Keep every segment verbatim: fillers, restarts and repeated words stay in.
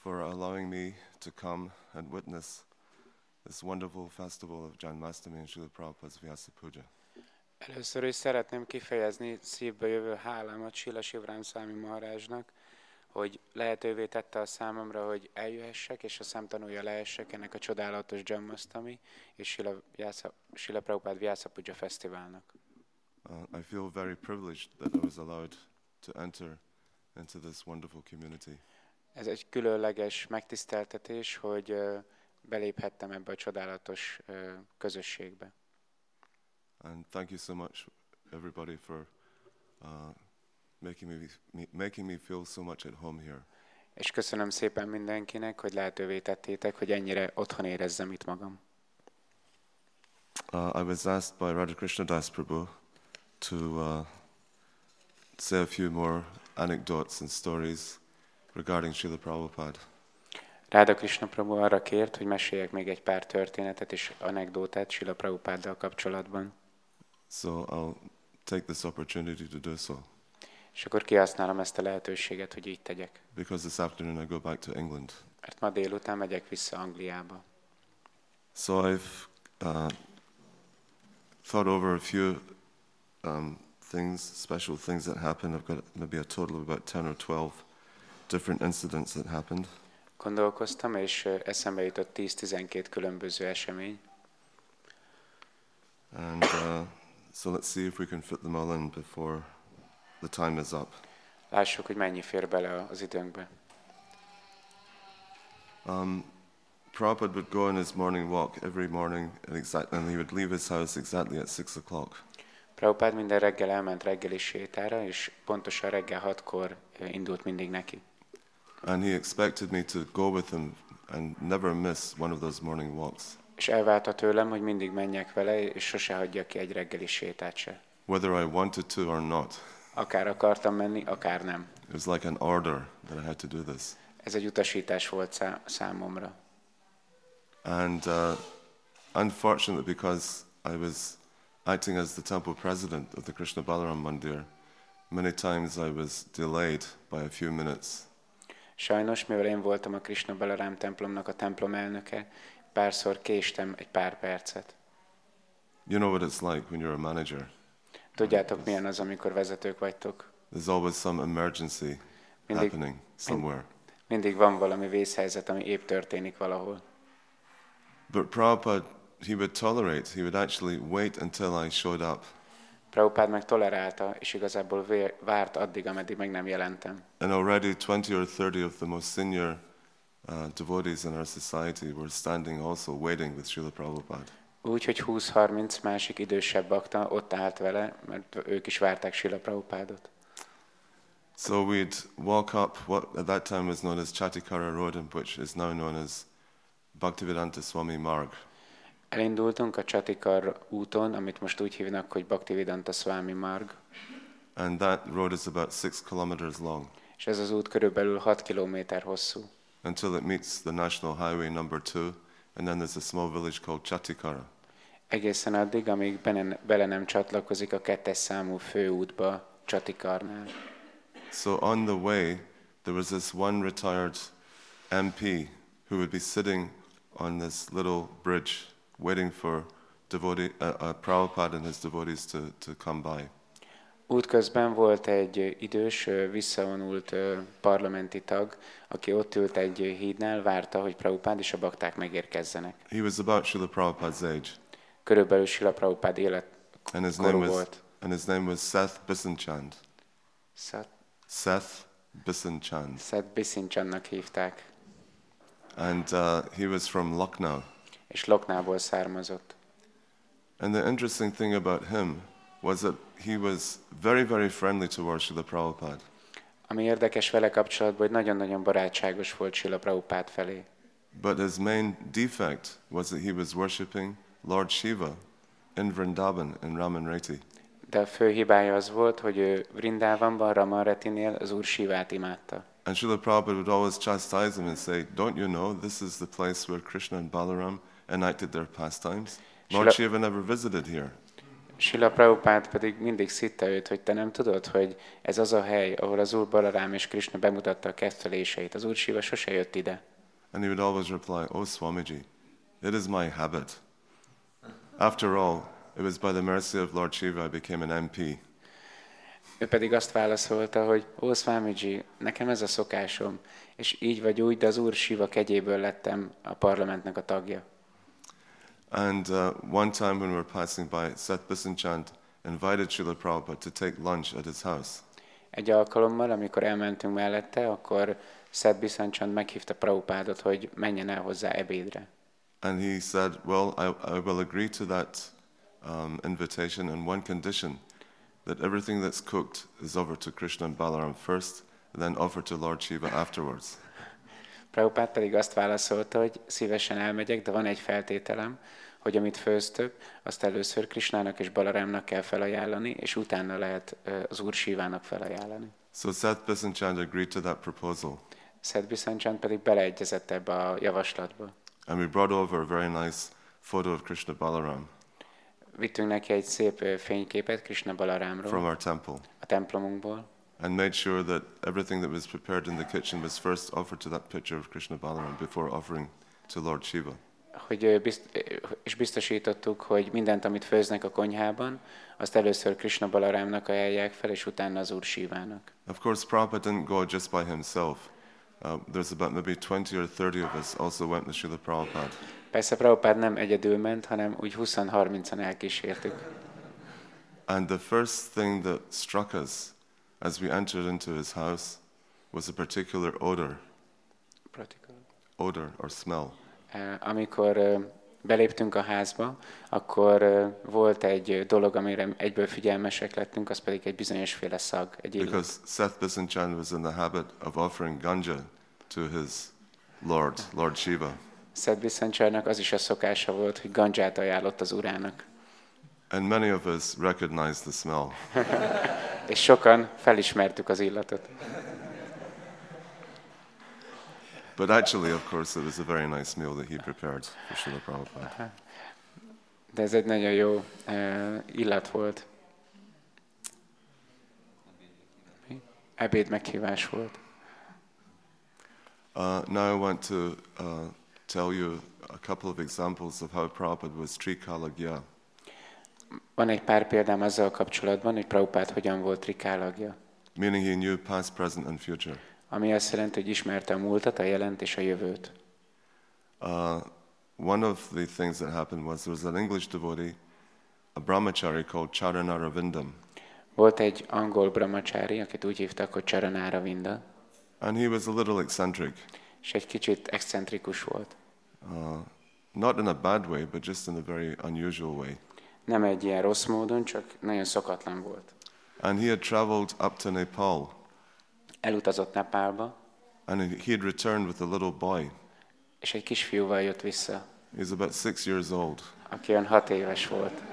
for allowing me to come and witness this wonderful festival of Janmashtami and Srila Prabhupada's Vyasa Puja. Először is szeretném kifejezni szívbe jövő hálámat Srila Shivram Swami Maharajnak, hogy lehetővé tette a számomra, hogy eljöhessek, és a szemtanúja lehessek ennek a csodálatos Janmashtami és Srila, Vyasa, Srila Prabhupada Vyasa Puja Fesztiválnak. Uh, I feel very privileged that I was allowed to enter into this wonderful community. Ez egy különleges megtiszteltetés, hogy uh, beléphettem ebbe a csodálatos uh, közösségbe. And thank you so much, everybody, for uh, making me, me making me feel so much at home here. És köszönöm szépen mindenkinek, hogy lehetővé tettétek, hogy ennyire otthon érezzem itt magam. Uh, I was asked by Radhakrishna Das Prabhu to uh, say a few more anecdotes and stories regarding Srila Prabhupada. Radha Krishna Prabhu arra kért, hogy meséljek még egy pár történetet és anekdótát Srila Prabhupáddal kapcsolatban. So I'll take this opportunity to do so. És akkor kihasználom ezt a lehetőséget, hogy így tegyek. Because this afternoon I go back to England. Mert ma délután megyek vissza Angliába. So I've uh, thought over a few um, things, special things that happened. I've got maybe a total of about ten or twelve different incidents that happened. Gondolkoztam, és eszembe jutott tíz-tizenkét különböző esemény. And uh, so let's see if we can fit them all in before the time is up. Lássuk, hogy mennyi fér bele az időnkbe. Um, Prabhupada would go on his morning walk every morning, and, exact, and he would leave his house exactly at six o'clock. Prabhupád minden reggel elment reggeli sétára, és pontosan reggel hatkor indult mindig neki. And he expected me to go with him and never miss one of those morning walks. És elvárta tőlem, hogy mindig menjek vele, és sose hagyja ki egy reggeli sétát se. Whether I wanted to or not. Akár akartam menni, akár nem. It was like an order that I had to do this. Ez egy utasítás volt szá- számomra. And uh, unfortunately, because I was acting as the temple president of the Krishna Balaram Mandir, many times I was delayed by a few minutes. Sajnos, mivel én voltam a Krishna Balaram templomnak a templom elnöke, párszor késtem egy pár percet. You know what it's like when you're a manager. Tudjátok, milyen az, amikor vezetők vagytok? There's always some emergency Mindig, happening somewhere. mindig van valami vészhelyzet, ami épp történik valahol. But Prabhupada, he would tolerate, he would actually wait until I showed up. Prabhupád meg tolerálta, és igazából vé- várt addig, ameddig meg nem jelentem. And already twenty or thirty of the most senior uh, devotees in our society were standing also waiting with Srila Prabhupada. Úgy, hogy húsz-harminc másik idősebb bakta ott állt vele, mert ők is várták Srila Prabhupádot. So we'd walk up what at that time was known as Chatikara Road, and which is now known as Bhaktivedanta Swami Marg. Elindultunk a Chatikar úton, amit most úgy hívnak, hogy Bhaktivedanta Swami Marg. And that road is about six kilometers long. És ez az út körülbelül hat kilométer hosszú. Until it meets the National Highway number two, and then there's a small village called Chatikara. Egészen addig, amíg bele, bele nem csatlakozik a kettes számú főútba Chatikarnál. So on the way, there was this one retired M P who would be sitting on this little bridge, waiting for devotee, uh, uh, Prabhupada and his devotees to, to come by. Útközben volt egy idős, visszavonult parlamenti tag, aki ott ült egy hídnál, várta, hogy Prabhupád és a bakták megérkezzenek. He was about Srila Prabhupada's age. Körülbelül Srila Prabhupád And his name életkorú was volt. and his name was Seth Bisanchand. Seth, Seth Bisanchand. Seth Bisanchandnak hívták, And uh, he was from Lucknow. és Loknából származott. And the interesting thing about him was that he was very, very friendly towards Srila Prabhupada. Ami érdekes vele kapcsolatban, hogy nagyon-nagyon barátságos volt Srila Prabhupád felé. But his main defect was that he was worshipping Lord Shiva in Vrindavan in Ramanreti. De a fő hibája az volt, hogy ő Vrindavanban, Ramanretinél az Úr Shivát imádta. And Srila Prabhupada would always chastise him and say, "Don't you know this is the place where Krishna and Balaram enacted their pastimes? Lord Srila- Shiva never visited here." Srila Prabhupád pedig mindig szitta őt, hogy te nem tudod, hogy ez az a hely, ahol az Úr Balarám és Krishna bemutatta a ketteléseit. Az Úr Siva sose jött ide. And he would always reply, "Oh Swamiji, it is my habit. After all, it was by the mercy of Lord Shiva I became an em pé." Ő pedig azt válaszolta, hogy ó, Swamiji, nekem ez a szokásom, és így vagy úgy, de az Úr Siva kegyéből lettem a parlamentnek a tagja. And uh, one time when we were passing by, Seth Bisanchand invited Srila Prabhupada to take lunch at his house. Egy alkalommal, amikor elmentünk mellette, akkor Seth Bisanchand meghívta Prabhupádot, hogy menjen el hozzá ebédre. And he said, well, I, I will agree to that um, invitation on one condition, that everything that's cooked is offered to Krishna and Balaram first, and then offered to Lord Shiva afterwards. Prabhupád pedig azt válaszolta, hogy szívesen elmegyek, de van egy feltételem, hogy amit főztök, azt először Krishnának és Balarámnak kell felajánlani, és utána lehet az Úr Sivának felajánlani. So Seth Bisanchand agreed to that proposal. Seth Bisanchand pedig beleegyezett ebbe a javaslatba. And we brought over a very nice photo of Krishna Balaram Vittünk neki egy szép fényképet Krishna from Balarámról our temple, a templomunkból, and made sure that everything that was prepared in the kitchen was first offered to that picture of Krishna Balaram before offering to Lord Shiva. hogy bizt, és biztosítottuk, hogy mindent, amit főznek a konyhában, azt először Krishna Balarámnak ajánlják fel, és utána az Úr Sivának. Of course, Prabhupada didn't go just by himself. Uh, there's about maybe twenty or thirty of us also went with Srila Prabhupada. Persze Prabhupád nem egyedül ment, hanem úgy húsz-harmincan elkísértük. And the first thing that struck us as we entered into his house was a particular odor, odor or smell. Amikor beléptünk a házba, akkor volt egy dolog, amire egyből figyelmesek lettünk, az pedig egy bizonyosféle szag, egy illat. Because Seth Bisanchand was in the habit of offering ganja to his Lord, Lord Shiva. Seth Bisanchandnak az is a szokása volt, hogy ganját ajánlott az urának. And many of us recognized the smell. És sokan felismertük az illatot. But actually, of course, it was a very nice meal that he prepared for Srila Prabhupada. De ez egy nagyon jó uh, illat volt. Ebéd meghívás volt. Uh, now I want to uh, tell you a couple of examples of how Prabhupada was Trikalagya. Van egy pár példám azzal kapcsolatban, hogy Prabhupád hogyan volt Trikálagya. Meaning he knew past, present and future. Ami azt jelenti, hogy ismerte a múltat, a jelent és a jövőt. Uh, one of the things that happened was there was an English devotee, a brahmachari called Charanaravinda. Volt egy angol brahmachari, akit úgy hívtak, hogy Charanaravinda. And he was a little eccentric. És egy kicsit excentrikus volt. Uh, not in a bad way, but just in a very unusual way. Nem egy ilyen rossz módon, csak nagyon szokatlan volt. And he had traveled up to Nepal. Elutazott Nepálba. And he had returned with a little boy. És egy kisfiúval jött vissza. He was about six years old. Aki olyan hat éves volt.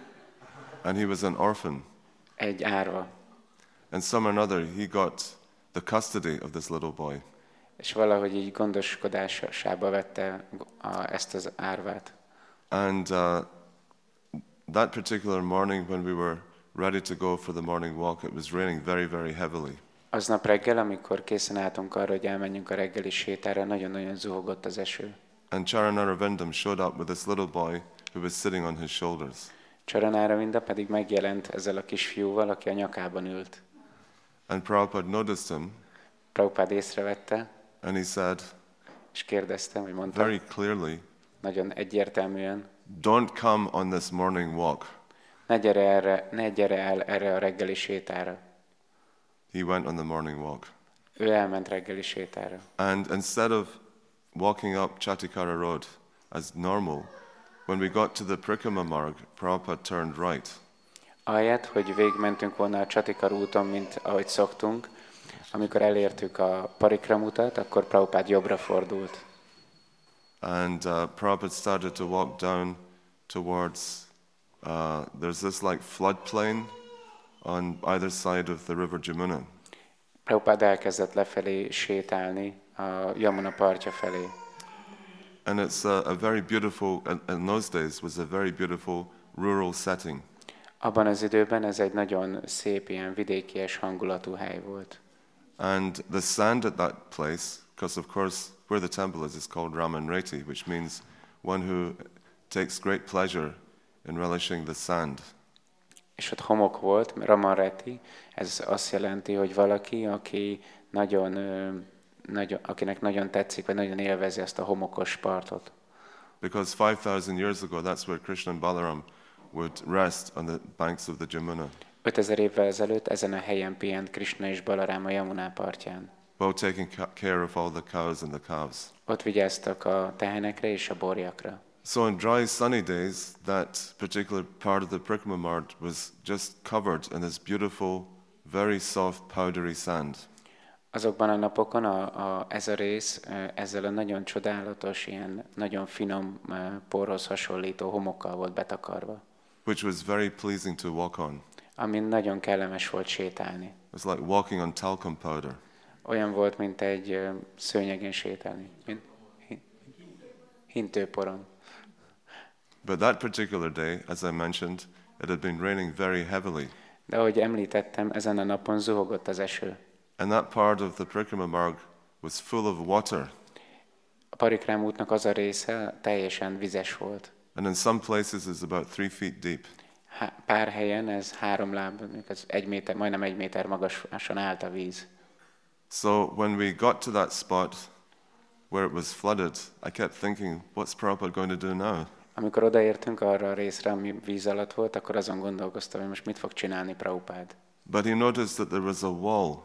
And he was an orphan. Egy árva. And some or another he got the custody of this little boy. És valahogy így gondoskodásába vette a, ezt az árvát. And uh, that particular morning when we were ready to go for the morning walk, it was raining very, very heavily. Aznap reggel, amikor készen álltunk arra, hogy elmenjünk a reggeli sétára, nagyon-nagyon zuhogott az eső. And Charanaravinda showed up with this little boy who was sitting on his shoulders. Charanaravinda pedig megjelent ezzel a kisfiúval, aki a nyakában ült. And Prabhupada noticed him. Prabhupád észrevette, and he said, és kérdezte, vagy mondta, very clearly, nagyon egyértelműen, don't come on this morning walk. Ne gyere, erre, ne gyere el erre a reggeli sétára. He went on the morning walk. Ő elment reggeli sétára. And instead of walking up Chatikara Road as normal, when we got to the Prikrama Marg, Prabhupada turned right. Ahelyett, hogy végigmentünk volna a Chatikar úton, mint ahogy szoktunk, amikor elértük a Parikram-utat, akkor Prabhupád jobbra fordult. And uh, Prabhupada started to walk down towards, uh, there's this like floodplain on either side of the river Jamuna. Prabhupád elkezdett lefelé sétálni a Yamuna partja felé. And it's a, a very beautiful, in those days was a very beautiful rural setting. Abban az időben ez egy nagyon szép, ilyen vidékies hangulatú hely volt. And the sand at that place, because of course where the temple is, is called Ramanreti, which means one who takes great pleasure in relishing the sand. És ott homok volt, Ramanreti, ez azt jelenti, hogy valaki, aki nagyon, ö, nagyon, akinek nagyon tetszik, vagy nagyon élvezi azt a homokos partot. Because five thousand years ago, that's where Krishna and Balaram would rest on the banks of the Jamuna, ötezer évvel ezelőtt ezen a helyen pihent Krishna és Balarám a Yamuna partján. both taking ca- care of all the cows and the calves. Ott vigyáztak a tehenekre és a borjakra. So on dry, sunny days, that particular part of the Prikrama Mart was just covered in this beautiful, very soft, powdery sand. Azokban a napokon a, a, ez a rész ö, ezzel a nagyon csodálatos, ilyen nagyon finom ö, porhoz hasonlító homokkal volt betakarva, Which was very pleasing to walk on. amin nagyon kellemes volt sétálni. It was like walking on talcum powder. Olyan volt, mint egy ö, szőnyegen sétálni, mint hi- hintőporon. But that particular day, as I mentioned, it had been raining very heavily. De ahogy említettem, ezen a napon zuhogott az eső. And that part of the Prikrama Marg was full of water. A Parikrám útnak az a része teljesen vizes volt. And in some places it's about three feet deep. Há- pár helyen ez három láb, ez egy méter, majdnem egy méter magasan állt a víz. So when we got to that spot where it was flooded, I kept thinking, what's Prabhupada going to do now? Amikor odaértünk arra a részre, ami víz alatt volt, akkor azon gondolkoztam, hogy most mit fog csinálni Prabhupád. But he noticed that there was a wall,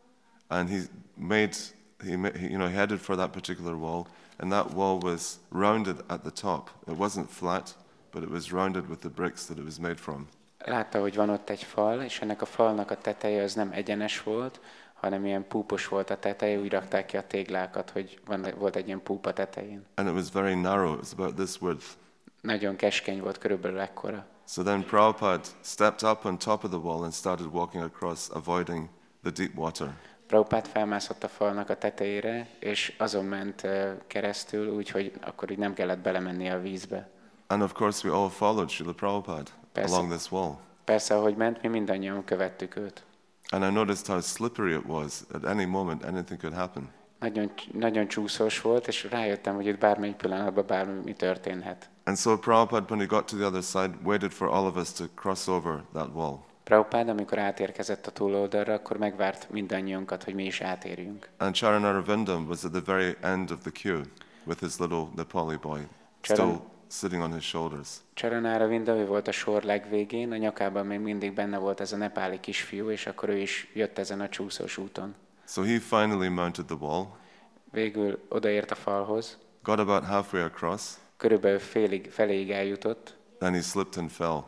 and he made, he, ma- he you know, headed for that particular wall, and that wall was rounded at the top. It wasn't flat, but it was rounded with the bricks that it was made from. Látta, hogy van ott egy fal, és ennek a falnak a teteje az nem egyenes volt, hanem ilyen púpos volt a teteje, úgy rakták ki a téglákat, hogy van, volt egy ilyen púp a tetején. And it was very narrow, it was about this width. Nagyon keskeny volt, körülbelül ekkora. So then Prabhupada stepped up on top of the wall and started walking across, avoiding the deep water. Prabhupád felmászott a falnak a tetejére, és azon ment uh, keresztül, úgyhogy akkor így nem kellett belemenni a vízbe. And of course we all followed Srila Prabhupada Persze. along this wall. Persze, ahogy ment, mi mindannyian követtük őt. And I noticed how slippery it was. At any moment anything could happen. Nagyon, nagyon csúszós volt, és rájöttem, hogy itt bármelyik pillanatban bármi történhet. And so Prabhupada, when he got to the other side, waited for all of us to cross over that wall. Prabhupád, amikor átérkezett a túloldalra, akkor megvárt mindannyiunkat, hogy mi is átérjünk. And Charanarvindam was at the very end of the queue with his little Nepali boy Charan- still sitting on his shoulders. Csaranára Vinda, ő volt a sor legvégén, a nyakában még mindig benne volt ez a nepáli kisfiú, és akkor ő is jött ezen a csúszós úton. So he finally mounted the wall, Végül odaért a falhoz, got about halfway across, körülbelül félig, feléig eljutott, then he slipped and fell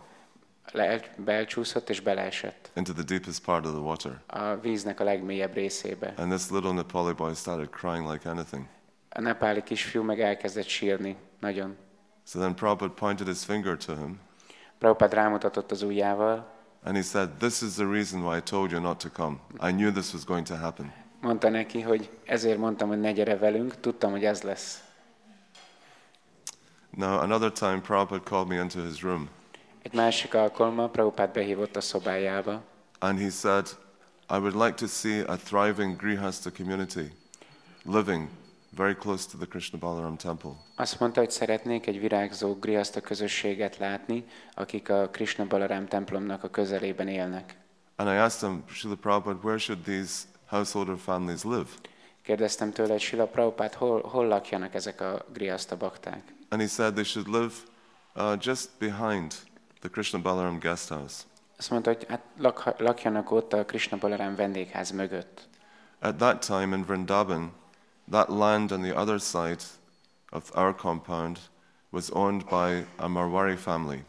le, belcsúszott és beleesett into the deepest part of the water. a víznek a legmélyebb részébe. And this little Nepali boy started crying like anything. A nepáli kisfiú meg elkezdett sírni, nagyon. So then Prabhupada pointed his finger to him Prabhupád rámutatott az ujjával, and he said, "This is the reason why I told you not to come. I knew this was going to happen." mondta neki, hogy ezért mondtam, hogy ne gyere velünk, tudtam, hogy ez lesz. Now, another time, Prabhupada called me into his room Egy másik alkalommal Prabhupád behívott a szobájába, and he said, I would like to see a thriving Grihasta community living very close to the Krishna Balaram temple. azt mondta, hogy szeretnék egy virágzó grihaszta közösséget látni, akik a Krishna Balaram templomnak a közelében élnek. And I asked him, Srila Prabhupada, where should these householder families live? Kérdeztem tőle, hogy Srila Prabhupád, hol, hol lakjanak ezek a grihaszta bakták? And he said they should live uh, just behind the Krishna Balaram guest house. Azt mondta, hogy hát lak, lakjanak ott a Krishna Balaram vendégház mögött. At that time in Vrindavan, that land on the other side of our compound was owned by a Marwari family.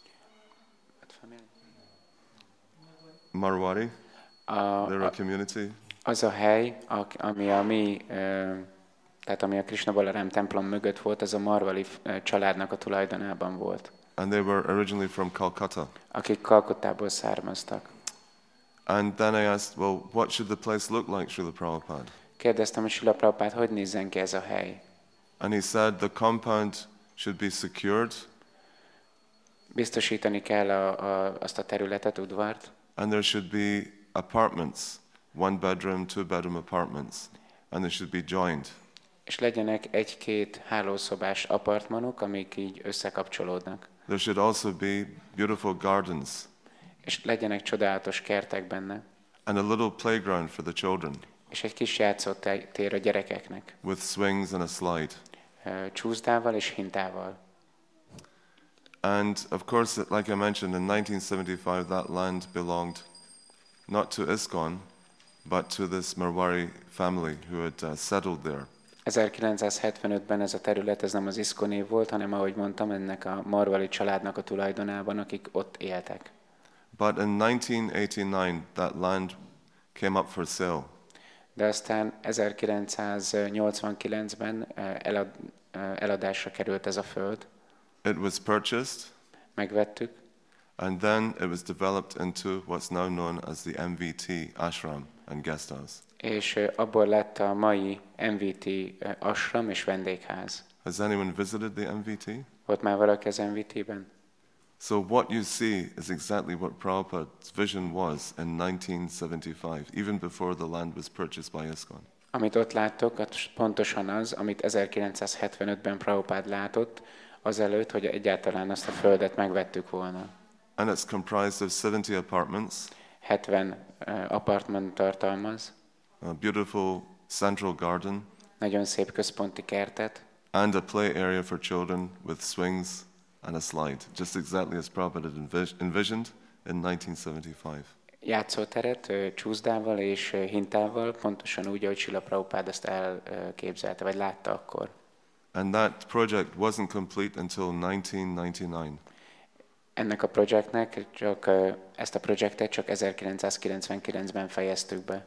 Marwari? A, They're a a, community. az a hely, a, ami a mi, ö, tehát ami a Krishna Balaram templom mögött volt, az a Marwari ö, családnak a tulajdonában volt, And they were originally from Calcutta. akik Kalkuttából származtak. And then I asked, well, what should the place look like, Srila Prabhupada? Kérdeztem, hogy Srila Prabhupád, hogy nézzen ki ez a hely? And he said the compound should be secured Biztosítani kell a, a, azt a területet, udvart, And there should be apartments, one bedroom, two bedroom apartments, and they should be joined. és legyenek egy-két hálószobás apartmanok, amik így összekapcsolódnak. There should also be beautiful gardens És legyenek csodálatos kertek benne. and a little playground for the children És egy kis játszótér a gyerekeknek. with swings and a slide. Ö, Csúszdával és hintával. And of course, like I mentioned, in nineteen seventy-five, that land belonged not to ISKCON, but to this Marwari family who had uh, settled there. ezerkilencszázhetvenötben ez a terület, ez nem az ISKCON-é volt, hanem ahogy mondtam, ennek a Marwari családnak a tulajdonában, akik ott éltek. But in nineteen eighty-nine, that land came up for sale. De aztán ezerkilencszáznyolcvankilencben elad, eladásra került ez a föld, It was purchased, megvettük, and then it was developed into what's now known as the M V T ashram and guest house. és ö, abból lett a mai em vé té ö, ashram és vendégház. Has anyone visited the M V T? Volt már valaki az em vé té-ben? So what you see is exactly what Prabhupada's vision was in nineteen seventy-five, even before the land was purchased by ISKCON. Amit ott láttok, az pontosan az, amit ezerkilencszázhetvenötben Prabhupád látott, azelőtt, hogy egyáltalán azt a földet megvettük volna. And it's comprised of seventy apartments, hetven uh, apartman tartalmaz, a beautiful central garden, nagyon szép központi kertet, and a play area for children with swings and a slide, just exactly as Prabhupada had envis- envisioned in nineteen seventy-five. játszóteret ö, csúszdával és ö, hintával, pontosan úgy, ahogy Srila Prabhupád ezt elképzelte, vagy látta akkor. And that project wasn't complete until nineteen ninety-nine. Ennek a projektnek csak, ö, ezt a projektet csak ezerkilencszázkilencvenkilencben fejeztük be.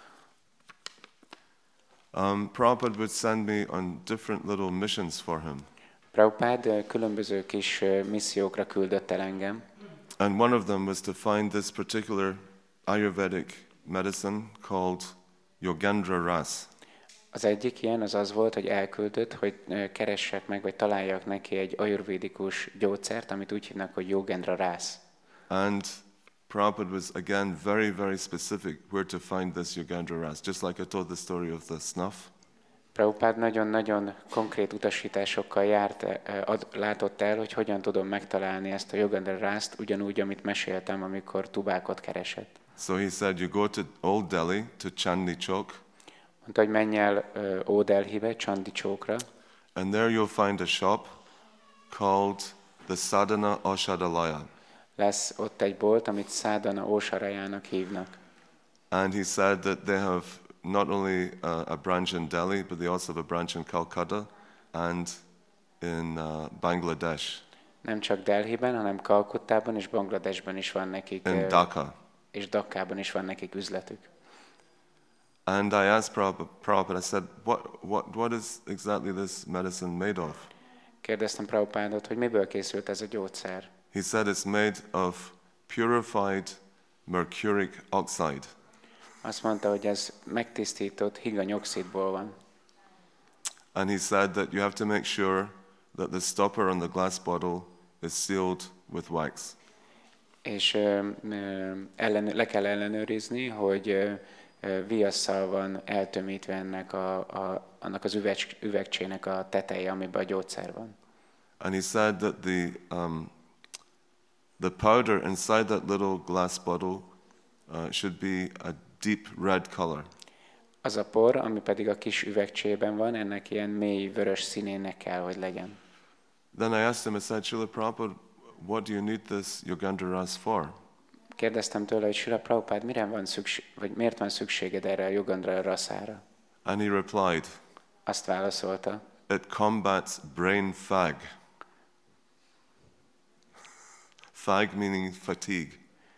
Um, Prabhupada would send me on different little missions for him. Prabhupád ö, különböző kis ö, missziókra küldött el engem, And one of them was to find this particular Ayurvedic medicine called Yogendra Ras. Az egyik ilyen az az volt, hogy elküldött, hogy ö, keressek meg, vagy találjak neki egy ajurvédikus gyógyszert, amit úgy hívnak, hogy Yogendra Ras. And Prabhupada was again very, very specific where to find this Yogendra Ras, just like I told the story of the snuff. Prabhupád nagyon-nagyon konkrét utasításokkal járt, ö, ad, látott el, hogy hogyan tudom megtalálni ezt a Yogendra Rast, ugyanúgy, amit meséltem, amikor tubákot keresett. So he said, you go to Old Delhi, to Chandni Chowk, Mondta, hogy menj el ö, Old Delhibe, Chandi Chowkra, and there you'll find a shop called the Sadhana Aushadalaya. lesz ott egy bolt, amit Sadhana Ósarajának hívnak. And he said that they have not only uh, a branch in Delhi, but they also have a branch in Calcutta and in uh, Bangladesh, Nem csak Delhiben, hanem Kalkuttában és Bangladesben is van nekik, in ö, Dhaka. és Dakkában is van nekik üzletük. And I asked Prabhupada, Prabhupada I said, what, what, what is exactly this medicine made of? Kérdeztem Prabhupádot, hogy miből készült ez a gyógyszer. He said it's made of purified mercuric oxide. Azt mondta, hogy ez megtisztított higanyoxidból van. And he said that you have to make sure that the stopper on the glass bottle is sealed with wax. És ö, ö, ellen, le kell ellenőrizni, hogy ö, ö, viasszal van eltömítve ennek a, a, annak az üveg, üvegcsének a teteje, amiben a gyógyszer van. And he said that the, um, the powder inside that little glass bottle uh, should be a deep red color. Az a por, ami pedig a kis üvegcsében van, ennek ilyen mély vörös színének kell, hogy legyen. Then I asked him, I said, Srila Prabhupada, what do you need this Yogendra Ras for? Kérdeztem tőle, hogy Srila Prabhupád, mire van szükség, vagy miért van szükséged erre a Yogendra Rasára? And he replied, Azt válaszolta, it combats brain fag. Fag meaning fatigue.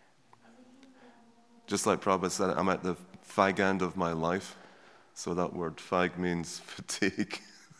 Just like Prabhupada said, I'm at the fag end of my life. So that word fag means fatigue.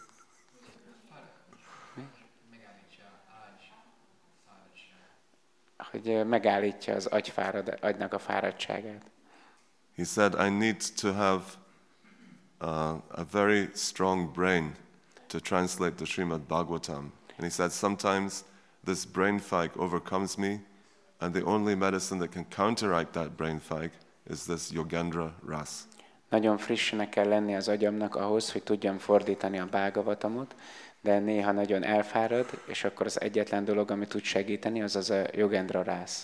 hogy ö, megállítja az agyfárad, agynak a fáradtságát. He said, I need to have uh, a very strong brain to translate the Srimad Bhagavatam. And he said, sometimes this brain fag overcomes me, and the only medicine that can counteract that brain fag is this Yogendra Ras. Nagyon frissnek kell lenni az agyamnak ahhoz, hogy tudjam fordítani a bágavatamot, de néha nagyon elfárad, és akkor az egyetlen dolog, ami tud segíteni, az az a Yogendra Ras.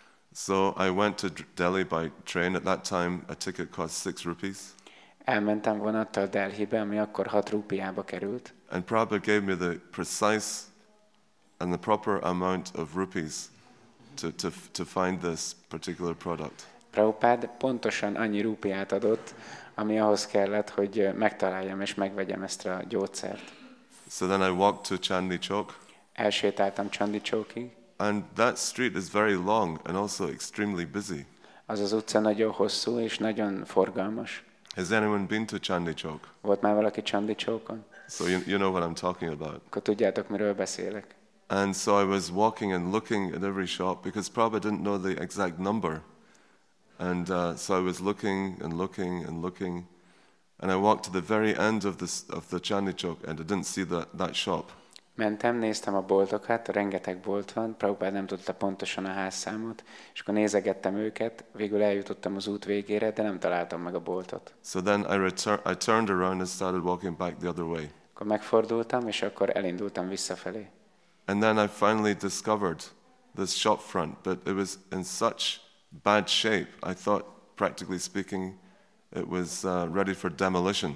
So I went to Delhi by train. At that time, a ticket cost six rupees. Elmentem vonattal Delhibe, ami akkor hat rúpiába került. And Prabhupada gave me the precise and the proper amount of rupees to, to, to find this particular product. Prabhupád pontosan annyi rúpiát adott, ami ahhoz kellett, hogy megtaláljam és megvegyem ezt a gyógyszert. So then I walked to Chandni Chowk. Elsétáltam Chandni Chowkig. And that street is very long and also extremely busy. Az az utca nagyon hosszú és nagyon forgalmas. Has anyone been to Chandni Chowk? Volt már valaki Chandni Chowkon? So you, you know what I'm talking about. Akkor tudjátok, miről beszélek. And so I was walking and looking at every shop because Prabhupada didn't know the exact number. And uh, so I was looking and looking and looking. And I walked to the very end of, this, of the Chandni Chowk and I didn't see that, that shop. Mentem, néztem a boltokat, rengeteg bolt van, Prabhupád nem tudta pontosan a házszámot, és akkor nézegettem őket, végül eljutottam az út végére, de nem találtam meg a boltot. So then I, retur- I turned around and started walking back the other way. Akkor megfordultam, és akkor elindultam visszafelé. And then I finally discovered this shop front, but it was in such bad shape. I thought, practically speaking, it was uh, ready for demolition.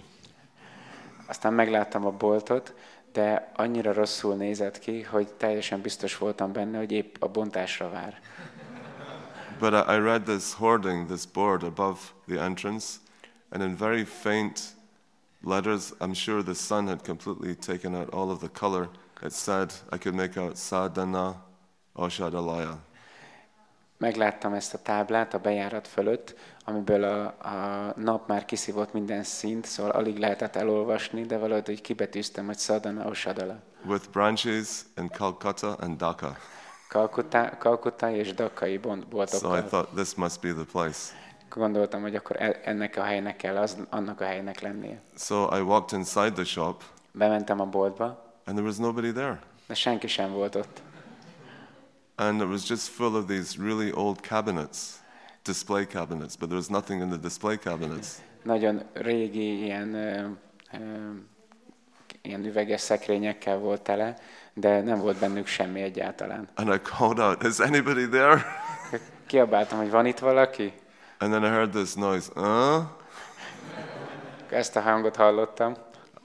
Aztán megláttam a boltot, de annyira rosszul nézett ki, hogy teljesen biztos voltam benne, hogy épp a bontásra vár. But I, I read this hoarding, this board above the entrance, and in very faint letters, I'm sure the sun had completely taken out all of the color. It said, I could make out Sadhana Oshadalaya. Megláttam ezt a táblát a bejárat fölött, amiből a, a nap már kiszívott minden színt, szóval alig lehetett elolvasni, de valahogy hogy kibetűztem, hogy Sadhana Oshadala. With branches in Calcutta and Dhaka. Calcutta, Calcutta és Dakkai boltokkal. So I thought this must be the place. Gondoltam, hogy akkor ennek a helynek kell az, annak a helynek lennie. So I walked inside the shop. Bementem a boltba. And there was nobody there. De senki sem volt ott. And it was just full of these really old cabinets, display cabinets, but there was nothing in the display cabinets. Nagyon régi ilyen, ö, ö, ilyen üveges szekrényekkel volt tele, de nem volt bennük semmi egyáltalán. And I called out, is anybody there? Kiabáltam, hogy van itt valaki? And then I heard this noise, uh? Ezt a hangot hallottam.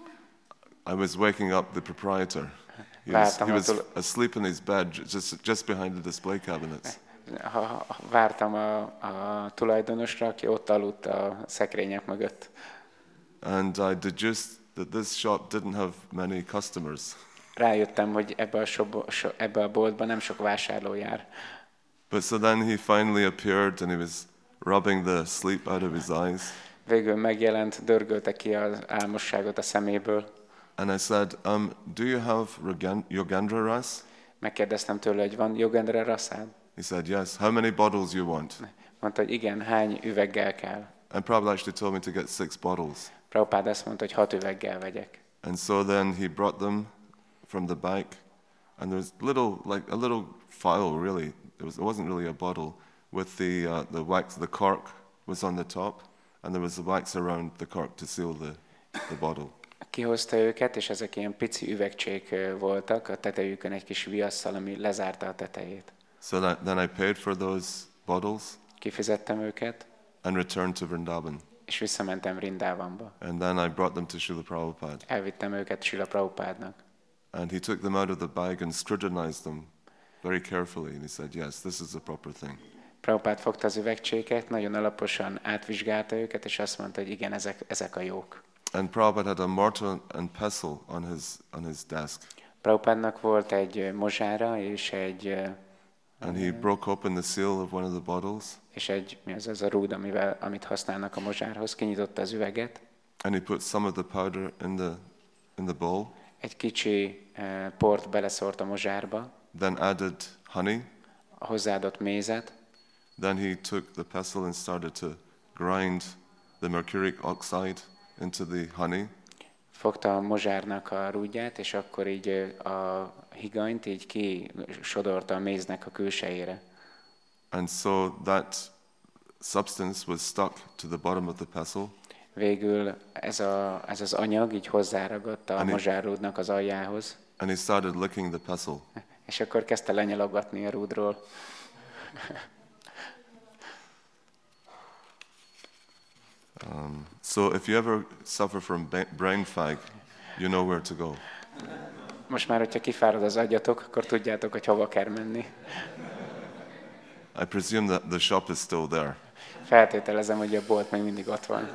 I was waking up the proprietor. He was, he was asleep in his bed just, just behind the display cabinets. Vártam a, a tulajdonosra, aki ott aludt a szekrények mögött. And I deduced that this shop didn't have many customers. Rájöttem, hogy ebbe a, shop, ebbe a boltban nem sok vásárló jár. But so then he finally appeared and he was rubbing the sleep out of his eyes. Végül megjelent, dörgölte ki az álmosságot a szeméből. And I said, um, do you have Yogendra Ras? Megkérdeztem tőle, hogy van Yogendra Rasád? He said, yes. How many bottles you want? Mondta, hogy igen, hány üveggel kell? And Prabhupada actually told me to get six bottles. Prabhupád azt mondta, hogy hat üveggel vegyek. And so then he brought them from the back, and there was little, like a little phial, really. It was, it wasn't really a bottle. With the uh, the wax, the cork was on the top, and there was the wax around the cork to seal the the bottle. Kihozta őket, és ezek ilyen pici üvegcsék voltak, a tetejükön egy kis viasszal, ami lezárta a tetejét. So that, then I paid for those bottles. Kifizettem őket. And returned to Vrindavan. És visszamentem Vrindavanba. And then I brought them to Srila Prabhupada. Elvittem őket Srila Prabhupádnak. And he took them out of the bag and scrutinized them very carefully. And he said, yes, this is the proper thing. Prabhupád fogta az üvegcséket, nagyon alaposan átvizsgálta őket, és azt mondta, hogy igen, ezek, ezek a jók. And Prabhupada had a mortar and pestle on his on his desk. Prabhupádnak volt egy mozsára és egy and he broke open the seal of one of the bottles. És egy mi az az a rúd, amivel amit használnak a mozsárhoz, kinyitotta az üveget. And he put some of the powder in the in the bowl. Egy kicsi uh, port beleszórt a mozsárba. Then added honey. Hozzáadott mézet. Then he took the pestle and started to grind the mercuric oxide into the honey. fogta a mozsárnak a rúdját, és akkor így a higanyt így kisodorta a méznek a külsejére. And so that substance was stuck to the bottom of the pestle. Végül ez, a, ez az anyag így hozzáragadt a And he- mozsárrúdnak az aljához, And he started licking the pestle. és akkor kezdte lenyalogatni a rúdról. Um, so if you ever suffer from ba- brain fag, you know where to go. Most már, hogyha kifárad az agyatok, akkor tudjátok, hogy hova kell menni. I presume that the shop is still there. Feltételezem, hogy a bolt még mindig ott van.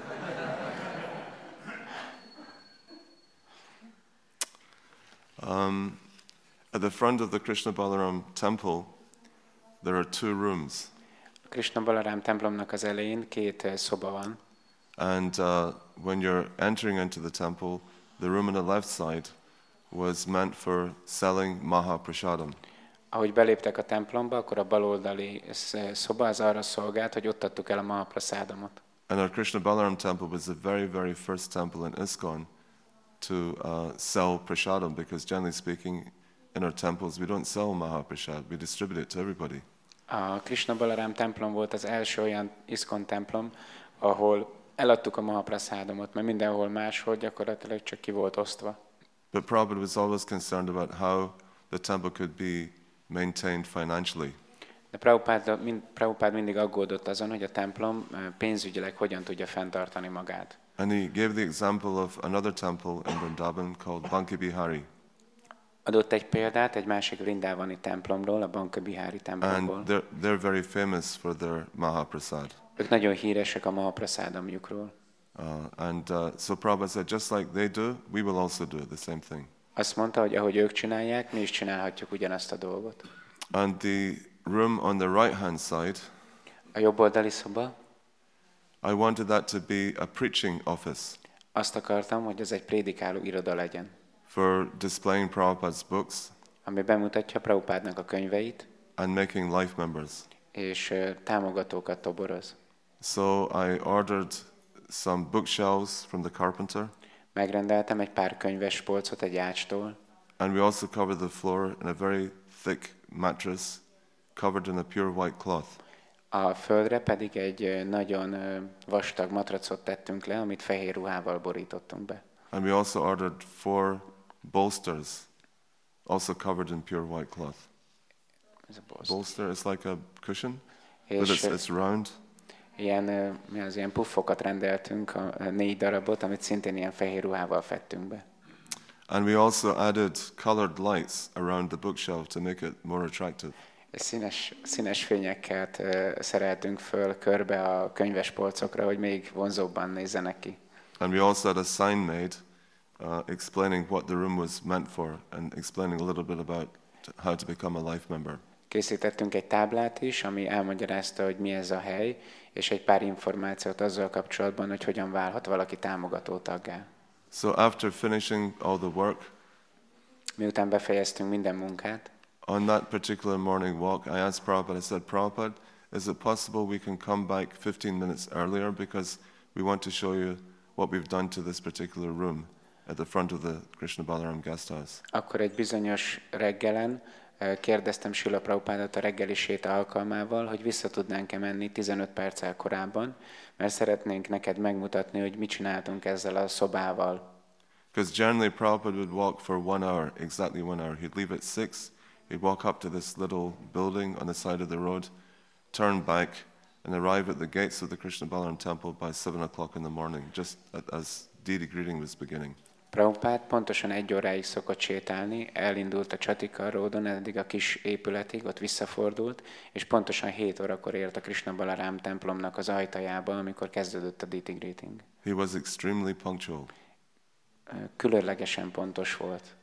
Um, at the front of the Krishna Balaram temple, there are two rooms. A Krishna Balarám templomnak az elején két eh, szoba van, And uh, when you're entering into the temple, the room on the left side was meant for selling Maha Prasadam. ahogy beléptek a templomba, akkor a baloldali sz- szoba az arra szolgált, hogy ott adtuk el a Mahaprasadamot. And our Krishna Balaram temple was the very, very first temple in ISKCON to uh, sell prasadam, because generally speaking, in our temples we don't sell Mahaprasad, we distribute it to everybody. A Krishna Balarám templom volt az első olyan ISKCON templom, ahol eladtuk a Mahaprasadamot, mert mindenhol máshol gyakorlatilag csak ki volt osztva. But Prabhupada was always concerned about how the temple could be maintained financially. De Prabhupád, mind, Prabhupád mindig aggódott azon, hogy a templom eh, pénzügyileg hogyan tudja fenntartani magát. And he gave the example of another temple in Vrindavan called Banki Bihari. Adott egy példát egy másik vrindávani templomról, a Banka Bihari templomból. And they're, they're very famous for their Mahaprasad. Ők nagyon híresek a Mahaprasadamjukról. Uh, and uh, so Prabhupada said, just like they do, we will also do the same thing. Azt mondta, hogy ahogy ők csinálják, mi is csinálhatjuk ugyanazt a dolgot. And the room on the right-hand side, A jobboldali szoba, I wanted that to be a preaching office azt akartam, hogy ez egy prédikáló iroda legyen, for displaying Prabhupada's books ami bemutatja Prabhupádnak a könyveit, and making life members. és ö, támogatókat toboroz. So I ordered some bookshelves from the carpenter, Megrendeltem egy pár könyves polcot egy ácstól, and we also covered the floor in a very thick mattress covered in a pure white cloth. a földre pedig egy ö, nagyon ö, vastag matracot tettünk le, amit fehér ruhával borítottunk be. And we also ordered four bolsters, also covered in pure white cloth. Ez a bolsz. Bolster is like a cushion, but És it's, ö, it's round. ilyen, ö, mi az, ilyen puffokat rendeltünk, a, a négy darabot, amit szintén ilyen fehér ruhával fettünk be. And we also added colored lights around the bookshelf to make it more attractive. És színes, színes fényeket ö, szereltünk föl körbe a könyves polcokra, hogy még vonzóbban nézzenek ki. And we also had a sign made uh, explaining what the room was meant for and explaining a little bit about how to become a life member. Készítettünk egy táblát is, ami elmagyarázta, hogy mi ez a hely, és egy pár információt azzal kapcsolatban, hogy hogyan válhat valaki támogató taggá. So after finishing all the work, Miután befejeztünk minden munkát, on that particular morning walk, I asked Prabhupada, I said, Prabhupada, is it possible we can come back fifteen minutes earlier because we want to show you what we've done to this particular room at the front of the Krishna Balaram guest house? akkor egy bizonyos reggelen ö, kérdeztem Srila Prabhupádot a reggeli séta alkalmával, hogy vissza tudnánk-e menni tizenöt perccel korábban, mert szeretnénk neked megmutatni, hogy mit csináltunk ezzel a szobával. Because generally Prabhupada would walk for one hour, exactly one hour. He'd leave at six, he'd walk up to this little building on the side of the road, turn back, and arrive at the gates of the Krishna Balaram temple by seven o'clock in the morning, just as Didi greeting was beginning. Prabhupád pontosan egy óráig szokott sétálni, elindult a Chatika Roadon, eddig a kis épületig, ott visszafordult, és pontosan hét órakor ért a Krishna Balarám templomnak az ajtajába, amikor kezdődött a Diti Greeting. He was extremely punctual. Ö, Különlegesen pontos volt.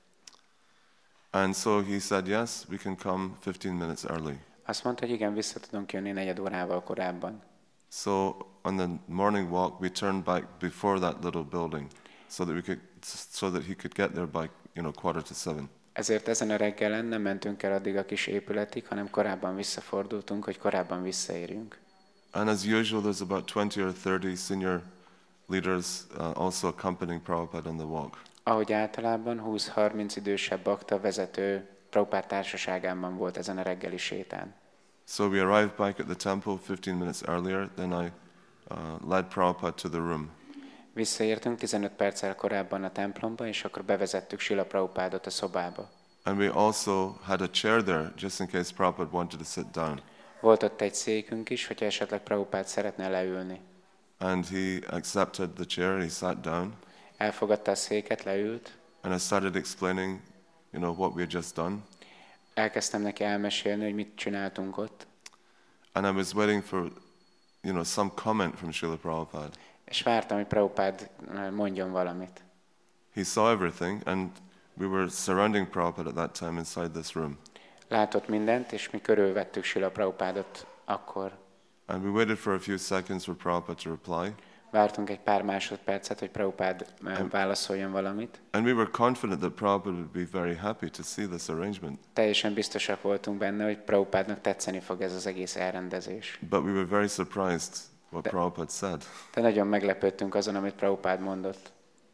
And so he said, yes, we can come fifteen minutes early. Azt mondta, hogy igen, vissza tudunk jönni negyed órával korábban. So on the morning walk, we turned back before that little building so that we could, so that he could get there by, you know, quarter to seven. Ezért ezen a reggelen nem mentünk el addig a kis épületig, hanem korábban visszafordultunk, hogy korábban visszaérjünk. And as usual, there's about twenty or thirty senior leaders uh, also accompanying Prabhupada on the walk. Ahogy általában húsz-harminc idősebb bakta vezető Prabhupád társaságában volt ezen a reggeli sétán. So we arrived back at the temple fifteen minutes earlier. Then I uh, led Prabhupada to the room. Visszaértünk tizenöt perccel korábban a templomba, és akkor bevezettük Srila Prabhupádot a szobába. And we also had a chair there, just in case Prabhupada wanted to sit down. Volt ott egy székünk is, hogyha esetleg Prabhupád szeretne leülni. And he accepted the chair, he sat down. Elfogadta a széket, leült. And I started explaining, you know, what we had just done. Elkezdtem neki elmesélni, hogy mit csináltunk ott. And I was waiting for, you know, some comment from Srila Prabhupada. És vártam, hogy Prabhupád mondjon valamit. He saw everything, and we were surrounding Prabhupada at that time inside this room. Látott mindent, és mi körülvettük Srila Prabhupádot akkor. And we waited for a few seconds for Prabhupada to reply. Vártunk egy pár másodpercet, hogy Prabhupád válaszoljon valamit. And we were confident that Prabhupada would be very happy to see this arrangement. Teljesen biztosak voltunk benne, hogy Prabhupádnak tetszeni fog ez az egész elrendezés. But we were very surprised what De- Prabhupada said. De nagyon meglepődtünk azon, amit Prabhupád mondott.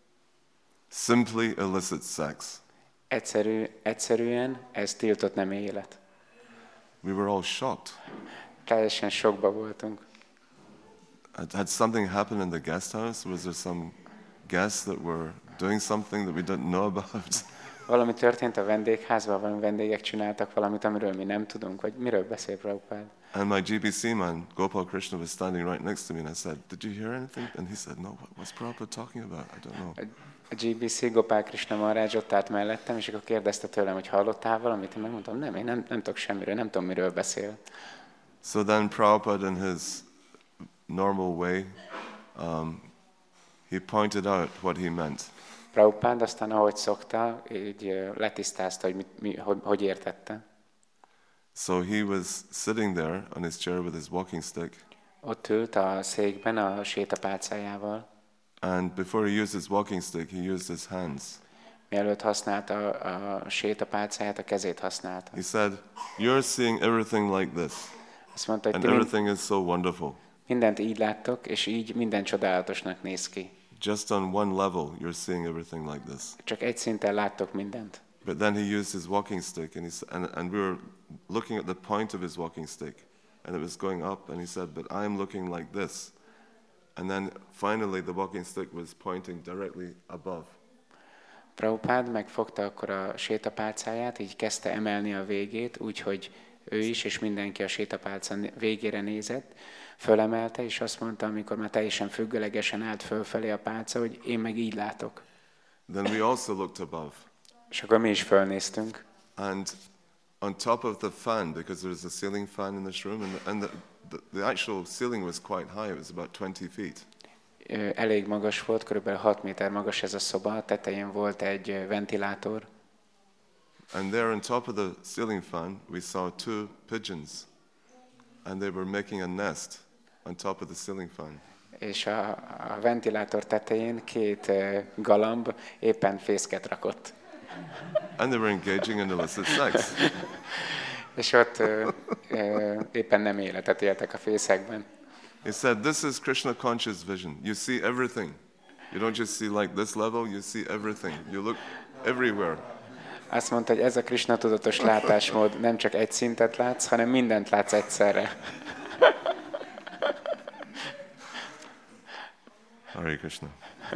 Simply illicit sex. Egyszerű, egyszerűen ez tiltott nem élet. We were all shocked. Teljesen sokba voltunk. Had, had something happened in the guest house? Was there some guests that were doing something that we didn't know about? Valami történt a vendégházban, valami vendégek csináltak valamit, amiről mi nem tudunk, vagy miről beszél Prabhupád? And my G B C man, Gopal Krishna, was standing right next to me, and I said, "Did you hear anything?" And he said, "No. What, what's Prabhupada talking about? I don't know." A G B C Gopal Krishna Maharaj ott állt mellettem, és akkor kérdezte tőlem, hogy hallottál valamit? Én megmondtam, nem, én nem, nem tudok semmiről, nem tudom, miről beszél. So then Prabhupada, in his normal way, um, he pointed out what he meant. Prabhupád aztán, ahogy szokta, így ö, letisztázta, hogy, mit, mi, hogy, hogy értette. So he was sitting there on his chair with his walking stick, Ott ült a székben a sétapálcájával. and before he used his walking stick, he used his hands. Mielőtt használta a sétapálcáját, a kezét használta. He said, "You're seeing everything like this, Azt mondta, hogy and ti mind, everything is so wonderful. mindent így láttok, és így minden csodálatosnak néz ki. Just on one level, you're seeing everything like this." Csak egy szinten láttok mindent. But then he used his walking stick, and, he, s- and, and we were looking at the point of his walking stick, and it was going up, and he said, "But I'm looking like this." And then finally the walking stick was pointing directly above. Prabhupád megfogta akkor a sétapálcáját, így kezdte emelni a végét, úgyhogy ő is, és mindenki a sétapálca végére nézett, fölemelte, és azt mondta, amikor már teljesen függőlegesen állt fölfelé a pálca, hogy én meg így látok. Then we also looked above. És akkor mi is fölnéztünk. And on top of the fan, because there's a ceiling fan in this room, and, the, and the, the, the actual ceiling was quite high, it was about twenty feet. Ö, Elég magas volt, körülbelül hat méter magas ez a szoba, a tetején volt egy ö, ventilátor, And there on top of the ceiling fan, we saw two pigeons, and they were making a nest on top of the ceiling fan. és a, a ventilátor tetején két ö, galamb éppen fészket rakott. And they were engaging in illicit sex. És ott ö, ö, éppen nem életet éltek a fészekben. He said, "This is Krishna conscious vision. You see everything. You don't just see like this level, you see everything. You look everywhere." Azt mondta, hogy ez a Krishna tudatos látásmód, nem csak egy szintet látsz, hanem mindent látsz egyszerre. Hare Krishna.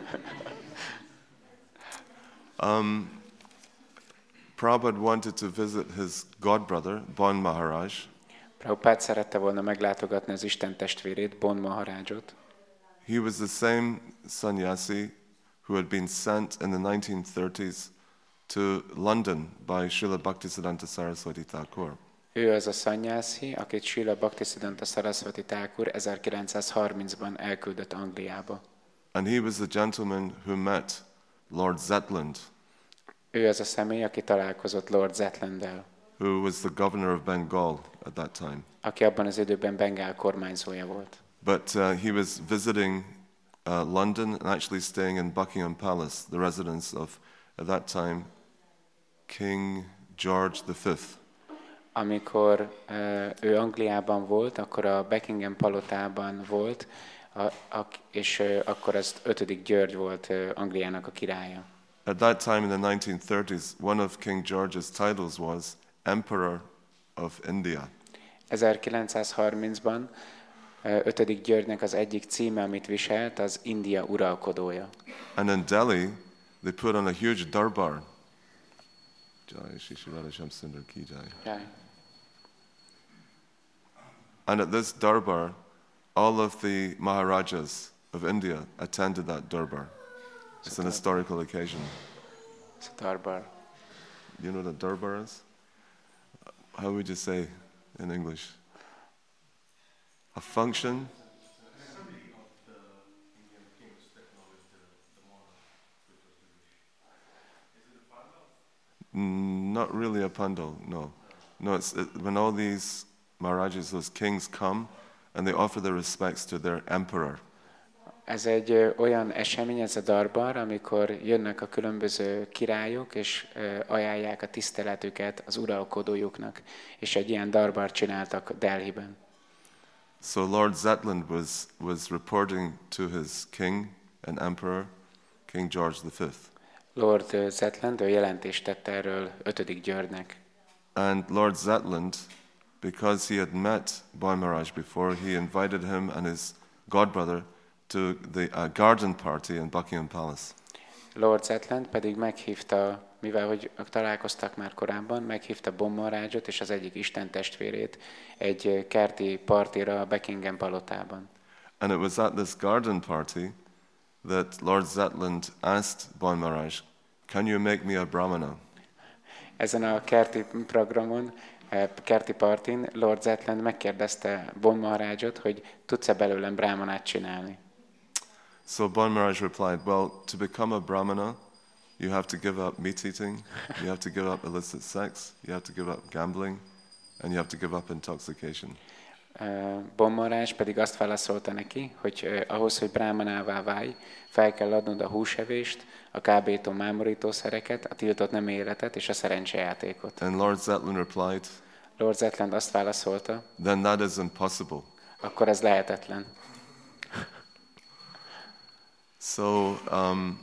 Um, Prabhupada wanted to visit his godbrother, Bon Maharaj, Prabhupád szerette volna meglátogatni az Isten testvérét, Bon Maharajot. He was the same sannyasi who had been sent in the nineteen thirties to London by Srila Bhaktisiddhanta Saraswati Thakur. Ő az a szannyászi, akit Srila Bhaktisiddhanta Saraswati Thakur ezerkilencszázharmincban elküldött Angliába. And he was the gentleman who met Lord Zetland, Ő az a személy, aki találkozott Lord Zetlanddel, who was the governor of Bengal at that time. aki abban az időben Bengál kormányzója volt. But uh, he was visiting uh, London and actually staying in Buckingham Palace, the residence of, at that time, King George the Fifth. Amikor uh, ő Angliában volt, akkor a Buckingham palotában volt, a, a, és uh, akkor az ötödik György volt uh, Angliának a királya. At that time in the nineteen thirties, one of King George's titles was Emperor of India. ezerkilencszázharmincban ötödik Györgynek az egyik címe, amit viselt, az India uralkodója. And in Delhi, they put on a huge darbar. Jai Shri Shri Radha Shyam Sundar Ki Jai. Jai. And at this darbar, all of the Maharajas of India attended that darbar. It's an historical occasion. It's a darbar. You know what a darbar is? How would you say in English? A function? Mm, Not really a pandal, no. No, it's it, when all these Maharajas, those kings come, and they offer their respects to their emperor. Ez egy ö, olyan esemény, ez a darbar, amikor jönnek a különböző királyok, és ö, ajánlják a tiszteletüket az uralkodójuknak. És egy ilyen darbar csináltak Delhiben. So Lord Zetland was, was reporting to his king and emperor, King George the Fifth. Lord ö, Zetland ő jelentést tett erről ötödik Györgynek. And Lord Zetland, because he had met Boy Maharaj before, he invited him and his godbrother to the uh, garden party in Buckingham Palace. Lord Zetland pedig meghívta, mivel hogy találkoztak már korábban, meghívta Bon Maharajot és az egyik isten testvérét egy ö, kerti partira a Buckingham palotában. And it was at this garden party that Lord Zetland asked Boy Maharaj, "Can you make me a brahmana?" Ezen a kerti programon, eh, kerti partin Lord Zetland megkérdezte Bon Maharajot, hogy tudsz-e belőlem brámanát csinálni. So Boy Maharaj replied, "Well, to become a brahmana, you have to give up meat eating, you have to give up illicit sex, you have to give up gambling, and you have to give up intoxication." Eh, Bon Maharaj pedig azt válaszolta neki, hogy eh, ahhoz, hogy brámanává válj, fel kell adnod a húsevést, a kábító mámorítószereket, a tiltott nem életet és a szerencsejátékot. And Lord Zetland replied, Lord Zetland azt válaszolta, "Then that is impossible." akkor ez lehetetlen. So um,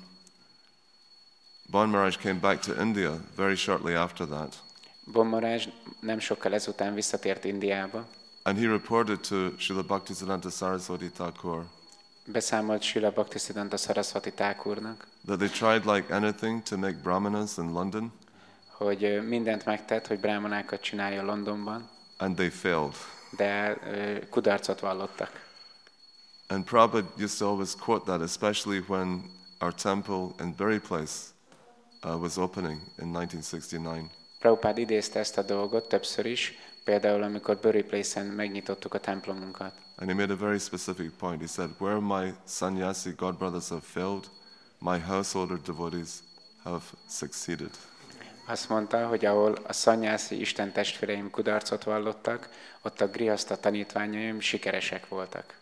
Boy Maharaj came back to India very shortly after that, Bon Maharaj nem sokkal ezután visszatért Indiába, and he reported to Srila Bhaktisiddhanta Saraswati Thakur beszámolt Srila Bhaktisiddhanta Saraswati Thakurnak, that they tried like anything to make brahmanas in London, hogy ö, mindent megtett, hogy brámanákat csinálja Londonban, and they failed. de ö, kudarcot vallottak. And Prabhupada used to always quote that, especially when our temple in Berry Place uh, was opening in nineteen sixty-nine. Prabhupád idézte ezt a dolgot többször is, például amikor Bury Place-en megnyitottuk a templomunkat. And he made a very specific point. He said, "Where my sannyasi godbrothers have failed, my householder devotees have succeeded." Azt mondta, hogy ahol a szanyászi isten testvéreim kudarcot vallottak, ott a grihaszta tanítványaim sikeresek voltak.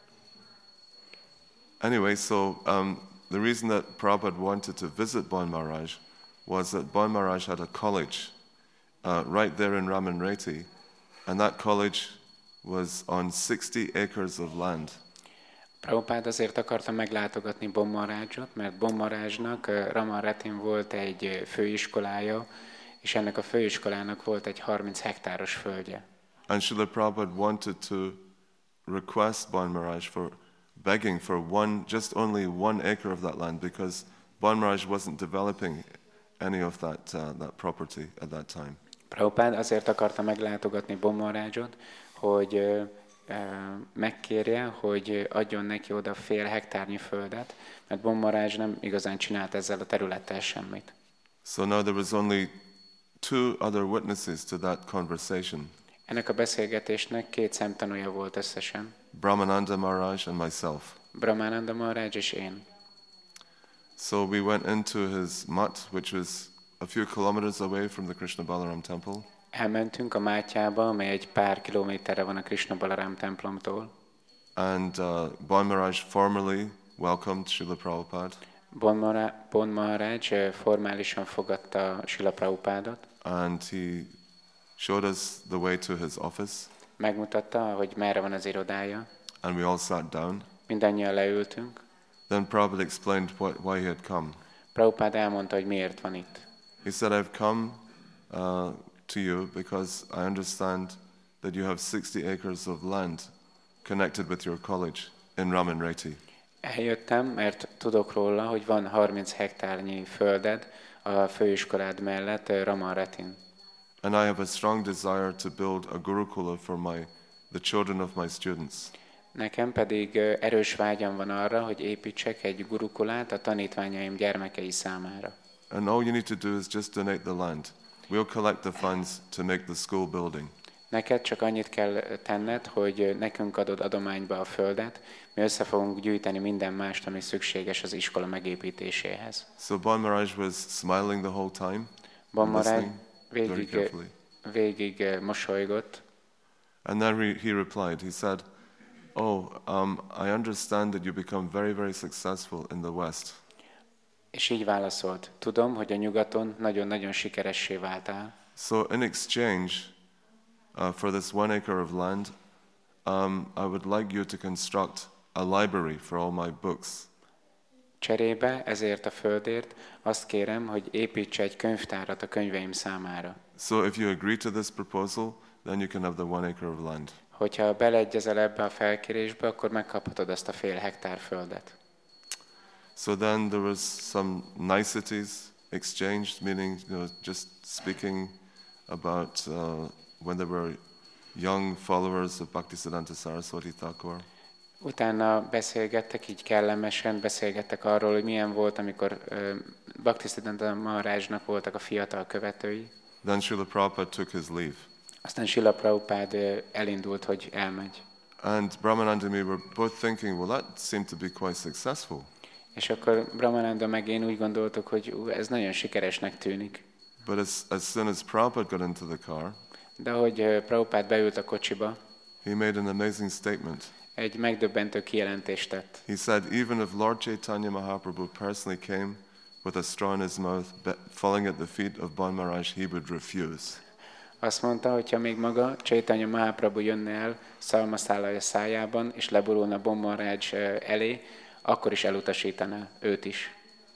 Anyway, so um, the reason that Prabhupada wanted to visit Boy Maharaj was that Boy Maharaj had a college uh, right there in Ramanreti, and that college was on sixty acres of land. Prabhupád azért akarta meglátogatni Bon Maharajot, mert Bon Maharajnak uh, Ramanretin volt egy uh, főiskolája, és ennek a főiskolának volt egy harminc hektáros földje. And Srila Prabhupada wanted to request Boy Maharaj for begging for one, just only one acre of that land, because Boy Maharaj wasn't developing any of that, uh, that property at that time. Prabhupád azért akarta meglátogatni Bon Maharajot, hogy ö, ö, megkérje, hogy adjon neki oda fél hektárnyi földet, mert Bon Maharaj nem igazán csinált ezzel a területtel semmit. So now there was only two other witnesses to that conversation, Ennek a beszélgetésnek két szemtanúja volt összesen, Brahmananda Maharaj and myself. Brahmananda Maharaj és én. So we went into his mutt, which was a few kilometers away from the Krishna Balaram temple. Elmentünk a Mátyába, amely egy pár kilométerre van a Krishna Balaram templomtól. And uh, Boy Maharaj formally welcomed Srila Prabhupada. Bon, Mara- bon Maharaj ö, formálisan fogadta Srila Prabhupádot, And he showed us the way to his office. megmutatta, hogy merre van az irodája. And we all sat down. Mindannyian leültünk. Then Prabhupada explained what, why he had come. Prabhupád elmondta, hogy miért van itt. He said, I've come uh, to you because I understand that you have sixty acres of land connected with your college in Raman Reti. Eljöttem, mert tudok róla, hogy van harminc hektárnyi földed a főiskolád mellett Raman Retin. And I have a strong desire to build a gurukula for my the children of my students. Nekem pedig erős vágyam van arra, hogy építsek egy gurukulát a tanítványaim gyermekei számára. And all you need to do is just donate the land. We'll collect the funds to make the school building. Neked csak annyit kell tenned, hogy nekünk adod adományba a földet, mi össze fogunk gyűjteni minden mást, ami szükséges az iskola megépítéséhez. So Bon Maharaj was smiling the whole time. Bon Maharaj listening very végig, carefully. végig mosolygott, And then he, he replied, he said, oh, um, I understand that you become very, very successful in the West. és így válaszolt, tudom, hogy a nyugaton nagyon-nagyon sikeressé váltál. So in exchange uh, for this one acre of land, um, I would like you to construct a library for all my books. Cserébe ezért a földért azt kérem, hogy építse egy könyvtárat a könyveim számára. So if you agree to this proposal, then you can have the one acre of land. Hogyha beleegyezel ebbe a felkérésbe, akkor megkaphatod azt a fél hektár földet. So then there was some niceties exchanged, meaning you know, just speaking about uh, when there were young followers of Bhaktisiddhanta Saraswati Thakur. Utána beszélgettek, így kellemesen beszélgettek arról, hogy milyen volt, amikor uh, Bhaktisiddhanta Maharajnak voltak a fiatal követői. Then Srila Prabhupada took his leave. Aztán Srila Prabhupád uh, elindult, hogy elmegy. And Brahmananda and me were both thinking, well, that seemed to be quite successful. És akkor Brahmananda meg én úgy gondoltuk, hogy ú, ez nagyon sikeresnek tűnik. But as, as soon as Prabhupada got into the car, De ahogy uh, Prabhupád beült a kocsiba, he made an amazing statement. egy megdöbbentő kijelentést tett. He said, even if Lord Chaitanya Mahaprabhu personally came with a straw in his mouth, be- falling at the feet of Bon Maharaj, he would refuse. Azt mondta, hogy ha még maga Chaitanya Mahaprabhu jönne el szalmaszállaja szájában, és leborulna Bon Maharaj uh, elé, akkor is elutasítaná őt is.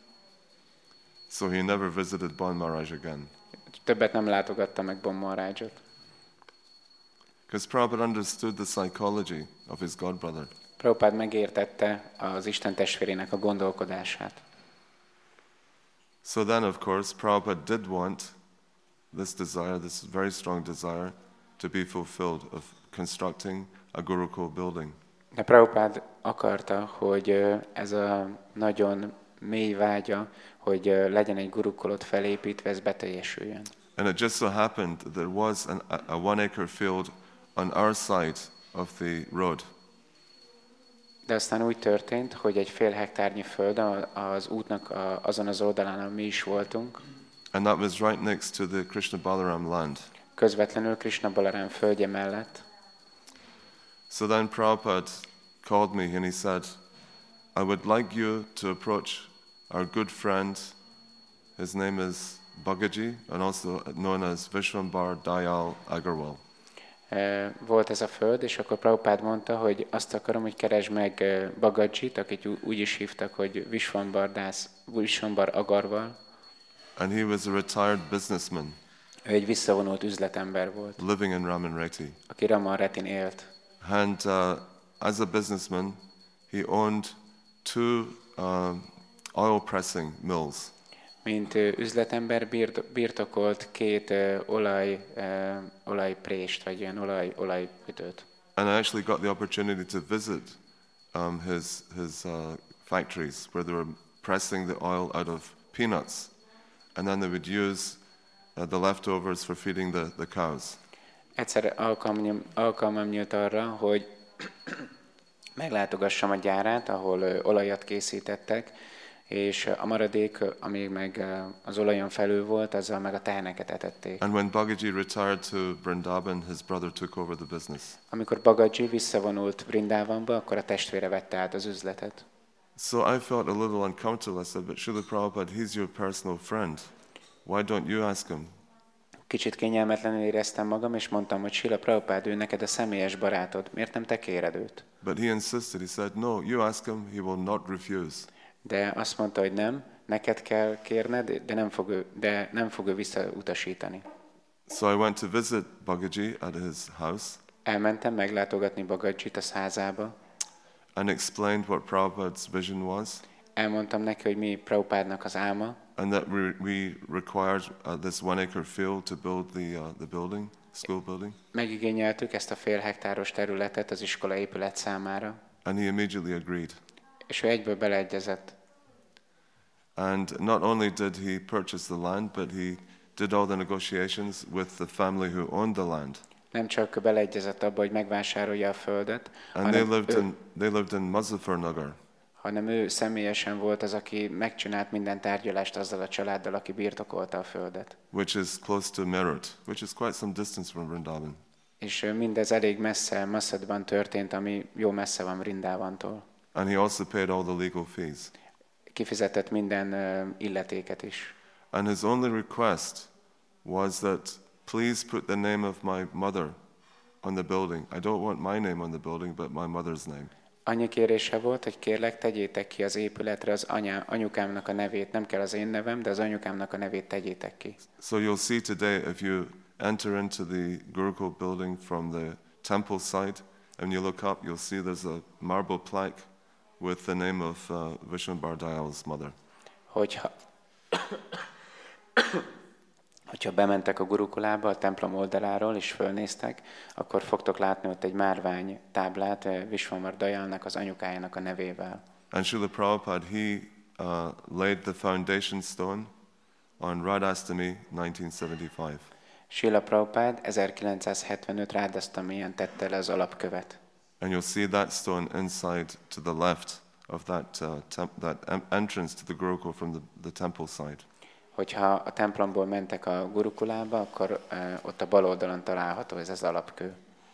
So he never visited Bon Maharaj again. Többet nem látogatta meg Bon Maharajot. Because Prabhupada understood the psychology of his godbrother. Prabhupád megértette az Isten testvérének a gondolkodását. So then, of course, Prabhupada did want this desire, this very strong desire, to be fulfilled of constructing a Gurukul building. De Prabhupád akarta, hogy uh, ez a nagyon mély vágya, hogy uh, legyen egy gurukulot felépítve, ez beteljesüljön. And it just so happened that there was an, a, a one acre field on our side of the road. De aztán úgy történt, hogy egy fél hektárnyi föld az útnak a, azon az oldalán, ahol mi is voltunk, And that was right next to the Krishna Balaram land. közvetlenül Krishna Balaram földje mellett. So then Prabhupada called me and he said, I would like you to approach our good friend, his name is Bagaji, and also known as Vishwambar Dayal Agarwal. Uh, volt ez a föld, és akkor Prabhupád mondta, hogy azt akarom, hogy keresd meg uh, Bagadzsit, akit úgy is hívtak, hogy Vishwambar Das, Vishwambar Agarwal. And he was a retired businessman Ő egy visszavonult üzletember volt, living in Raman Reti. aki Raman Retin élt. And uh, as a businessman, he owned two uh, oil pressing mills. Mint uh, üzletember birt, birtokolt két uh, olaj, uh, olajprést, vagy ilyen olaj, olajütőt. And I actually got the opportunity to visit um, his, his uh, factories where they were pressing the oil out of peanuts. And then they would use uh, the leftovers for feeding the, the cows. Egyszer alkalmam, alkalmam nyílt arra, hogy meglátogassam a gyárát, ahol uh, olajat készítettek, és a maradék, ami meg uh, az olajon felül volt, azzal meg a teheneket etették. And when Bagaji retired to Vrindavan, his brother took over the business. Amikor Bagaji visszavonult Vrindavanba, akkor a testvére vette át az üzletet. So I felt a little uncomfortable. I said, but Srila Prabhupada, he's your personal friend. Why don't you ask him? Kicsit kényelmetlenül éreztem magam, és mondtam, hogy Srila Prabhupád, ő neked a személyes barátod, miért nem te kéred őt? But he insisted. He said, no, you ask him, he will not refuse. De azt mondta, hogy nem, neked kell kérned, de nem fog ő, de nem fog ő visszautasítani. So I went to visit Bhagaji at his house Elmentem meglátogatni Bagadzsit a házába, and explained what Prabhupada's vision was, elmondtam neki, hogy mi Prabhupádnak az álma, and that we, we required uh, this one acre field to build the, uh, the building, school building. megigényeltük ezt a fél hektáros területet az iskola épület számára, And he immediately agreed. és ő egyből beleegyezett. And not only did he purchase the land, but he did all the negotiations with the family who owned the land. Nem csak beleegyezett abba, hogy megvásárolja a földet, And they hanem lived ő, in they lived in Muzaffarnagar, hanem ő személyesen volt az, aki megcsinált minden tárgyalást azzal a családdal, aki birtokolta a földet. which is close to Meerut, which is quite some distance from Vrindavan. És ö, mindez elég messze Masadban történt, ami jó messze van Vrindávantól. And he also paid all the legal fees. Kifizetett minden ö, illetéket is. And his only request was that please put the name of my mother on the building. I don't want my name on the building, but my mother's name. Annyi kérése volt, hogy kérlek, tegyétek ki az épületre az anyám, anyukámnak a nevét. Nem kell az én nevem, de az anyukámnak a nevét tegyétek ki. So you'll see today, if you enter into the Gurukul building from the temple side, and you look up, you'll see there's a marble plaque with the name of uh, Vishnu Bardayal's mother. Hogyha, hogyha bementek a Gurukulába, a templom oldaláról, és fölnéztek, akkor fogtok látni ott egy márvány táblát Vishwambar Dajalnak, az anyukájának a nevével. And Srila Prabhupada, he uh, laid the foundation stone on Radhastami nineteen seventy-five. Srila Prabhupád ezerkilencszázhetvenöt Rádasztamián tette le az alapkövet. And you'll see that stone inside to the left of that, uh, temp- that em- entrance to the Gurukul from the, the temple side. Hogyha a templomból mentek a Gurukulába, akkor uh, ott a bal oldalon található ez az alapkő.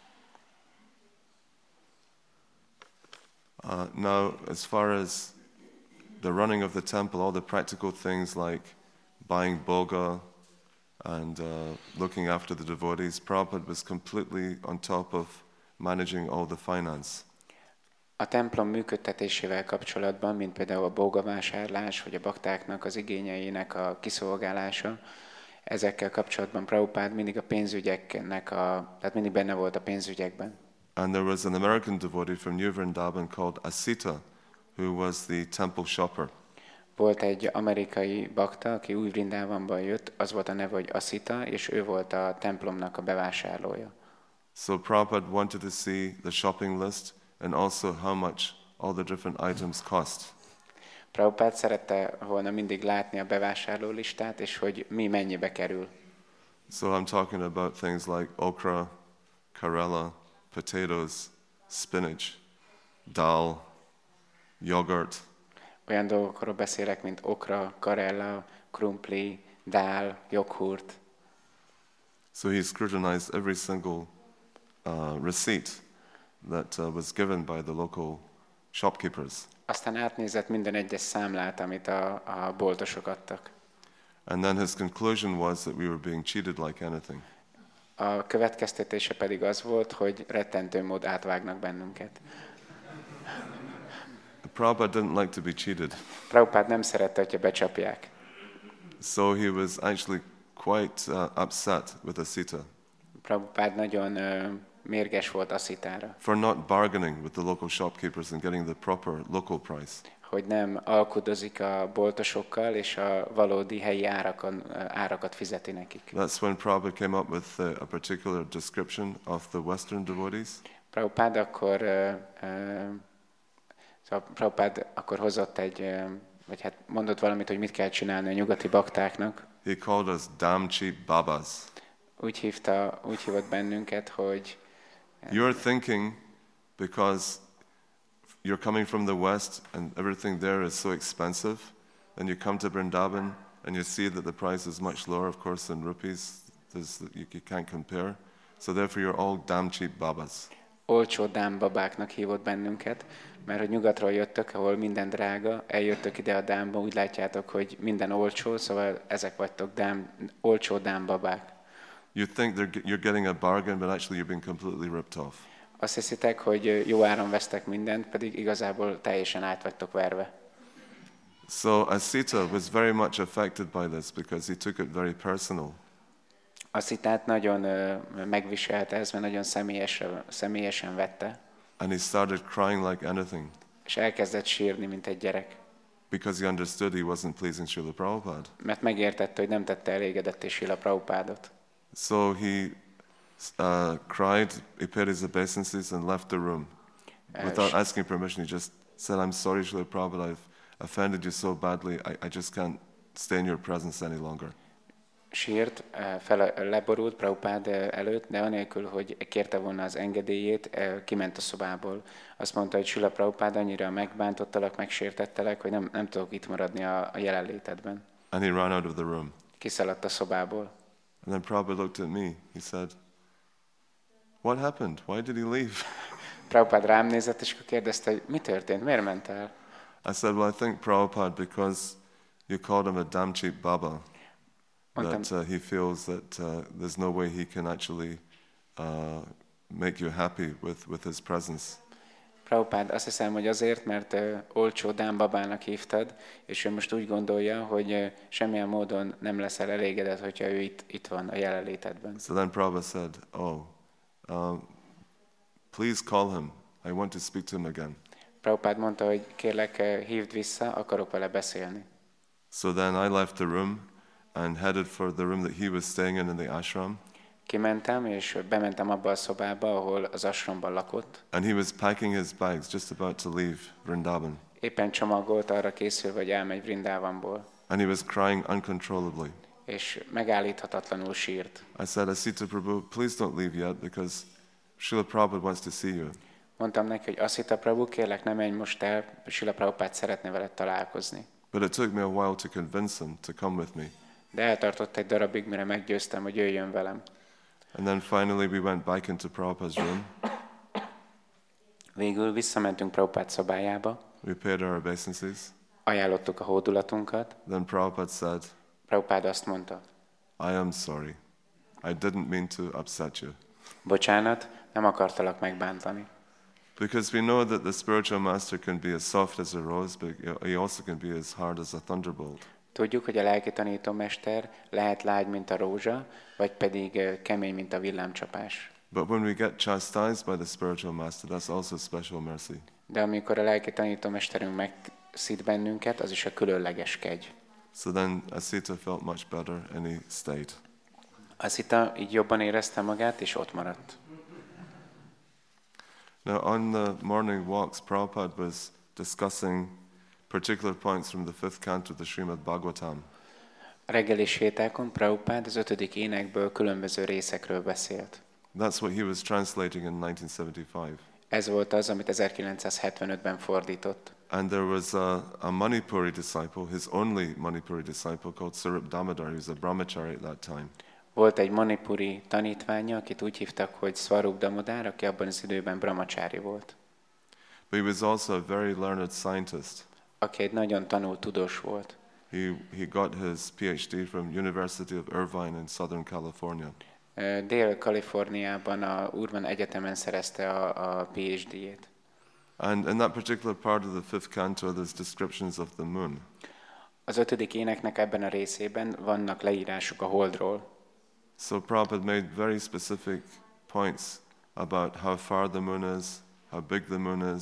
Uh, now, as far as the running of the temple, all the practical things like buying boga and uh, looking after the devotees, Prabhupada was completely on top of managing all the finance. A templom működtetésével kapcsolatban, mint például a bógavásárlás, vagy a baktáknak az igényeinek a kiszolgálása, ezekkel kapcsolatban Prabhupád mindig a pénzügyeknek, a, tehát mindig benne volt a pénzügyekben. And there was an American devotee from New Vrindavan called Asita, who was the temple shopper. Volt egy amerikai bakta, aki új Vrindávamban jött, az volt a neve, hogy Asita, és ő volt a templomnak a bevásárlója. So Prabhupada wanted to see the shopping list and also how much all the different items cost. Prabhupád szerette volna mindig látni a bevásárló listát, és hogy mi mennyibe kerül. So I'm talking about things like okra, karela, potatoes, spinach, dal, yogurt. Olyan dolgokról beszélek, mint okra, karella, krumpli, dál, joghurt. So he scrutinized every single uh, receipt that uh, was given by the local shopkeepers. Aztán átnézett minden egyes számlát, amit a, a boltosok adtak. And then his conclusion was that we were being cheated like anything. A következtetése pedig az volt, hogy rettentő mód átvágnak bennünket. Prabhupada didn't like to be cheated. Prabhupád nem szerette, hogyha becsapják. So he was actually quite uh, upset with Asita Prabhupád nagyon uh, mérges volt Asitára, for not bargaining with the local shopkeepers and getting the proper local price. hogy nem alkudozik a boltosokkal, és a valódi helyi árakon, árakat fizeti nekik. That's when Prabhupada came up with uh, a particular description of the Western devotees. Prabhupád akkor, uh, uh, szóval Prabhupád akkor hozott egy, uh, vagy hát mondott valamit, hogy mit kell csinálni a nyugati baktáknak. He called us damn cheap babas. Úgy hívta, úgy hívott bennünket, hogy You're thinking because you're coming from the West and everything there is so expensive, then you come to Vrindavan and you see that the price is much lower, of course, in rupees. There's, you, you can't compare. So therefore you're all damn cheap babas. olcsó dám babáknak hívott bennünket, mert hogy nyugatról jöttök, ahol minden drága, eljöttök ide a Dámba, úgy látjátok, hogy minden olcsó, szóval ezek vagytok dám, olcsó dám babák. You think they're, you're getting a bargain, but actually you're being completely ripped off. Azt hiszitek, hogy jó áron vesztek mindent, pedig igazából teljesen át vagytok verve. So Asita was very much affected by this because he took it very personal. Asitát nagyon ö, megviselte ez, mert nagyon személyesre, személyesen vette, And he started crying like anything és elkezdett sírni, mint egy gyerek. because he understood he wasn't pleasing Srila Prabhupada. Mert megértette, hogy nem tette elégedetté Srila Prabhupádot. So he uh, cried, he paid his obeisances and left the room. Without asking permission, he just said, I'm sorry, Srila Prabhupada, I've offended you so badly, I, I just can't stay in your presence any longer. Sírt, fel, leborult Prabhupád előtt, de anélkül, hogy kérte volna az engedélyét, kiment a szobából. Azt mondta, hogy Srila Prabhupád, annyira megbántottalak, megsértettelek, hogy nem, nem tudok itt maradni a, a jelenlétedben. And he ran out of the room. Kiszaladt a szobából. And then Prabhupada looked at me. He said, what happened? Why did he leave? Prabhupád rám nézett, és akkor kérdezte, hogy mi történt, miért ment el? I said, well, I think Prabhupada, because you called him a damn cheap Baba, that uh, he feels that uh, there's no way he can actually uh, make you happy with, with his presence. Prabhupád, azt hiszem, hogy azért, mert uh, olcsó dámbabának hívtad, és ő most úgy gondolja, hogy uh, semmilyen módon nem leszel elégedett, hogyha ő itt, itt van a jelenlétedben. So then Prabhupada said, oh, uh, please call him. I want to speak to him again. Prabhupád mondta, hogy kérlek, uh, hívd vissza, akarok vele beszélni. So then I left the room and headed for the room that he was staying in in the ashram. Kimentem, és bementem abba a szobába, ahol az ashramban lakott. And he was packing his bags, just about to leave Vrindavan. Éppen csomagolt, arra készülve, hogy elmegy Vrindavanból. And he was crying uncontrollably. És megállíthatatlanul sírt. I said, Asita Prabhu, please don't leave yet because Srila Prabhupada wants to see you. Mondtam neki, hogy Asita Prabhu, kérlek, ne menj most el, Srila Prabhupád szeretne veled találkozni. But it took me a while to convince him to come with me. De eltartott egy darabig, mire meggyőztem, hogy jöjjön velem. And then finally we went back into Prabhupada's room. Végül visszamentünk Prabhupád szobájába, We paid our obeisances. ajánlottuk a hódulatunkat. Then Prabhupada said, Prabhupád azt mondta, I am sorry. I didn't mean to upset you. bocsánat, nem akartalak megbántani. Because we know that the spiritual master can be as soft as a rose, but he also can be as hard as a thunderbolt. Tudjuk, hogy a lelki tanítómester lehet lágy, mint a rózsa, vagy pedig eh, kemény, mint a villámcsapás. But when we get chastised by the spiritual master, that's also special mercy. De amikor a lelki tanítómesterünk megszít bennünket, az is a különleges kegy. So then Asita felt much better and he stayed. Asita így jobban érezte magát, és ott maradt. Now on the morning walks, Prabhupada was discussing particular points from the fifth canto of the Srimad Bhagavatam. A reggeli sétákon Prabhupád az ötödik énekből különböző részekről beszélt. That's what he was translating in nineteen seventy-five. Ez volt az, amit ezerkilencszázhetvenötben fordított. And there was a, a Manipuri disciple, his only Manipuri disciple, called Sarup Damodar. He was a brahmachari at that time. Volt egy manipuri tanítványa, akit úgy hívtak, hogy Swarup Damodar, aki abban az időben brahmacsári volt. But he was also a very learned scientist. Aki egy nagyon tanult tudós volt. He, he got his PhD from University of Irvine in Southern California. Dél-Kaliforniában a Urban Egyetemen szerezte a, a PhD-jét. And in that particular part of the fifth canto, there's descriptions of the moon. Az ötödik éneknek ebben a részében vannak leírások a holdról. So Prabhupada made very specific points about how far the moon is, how big the moon is.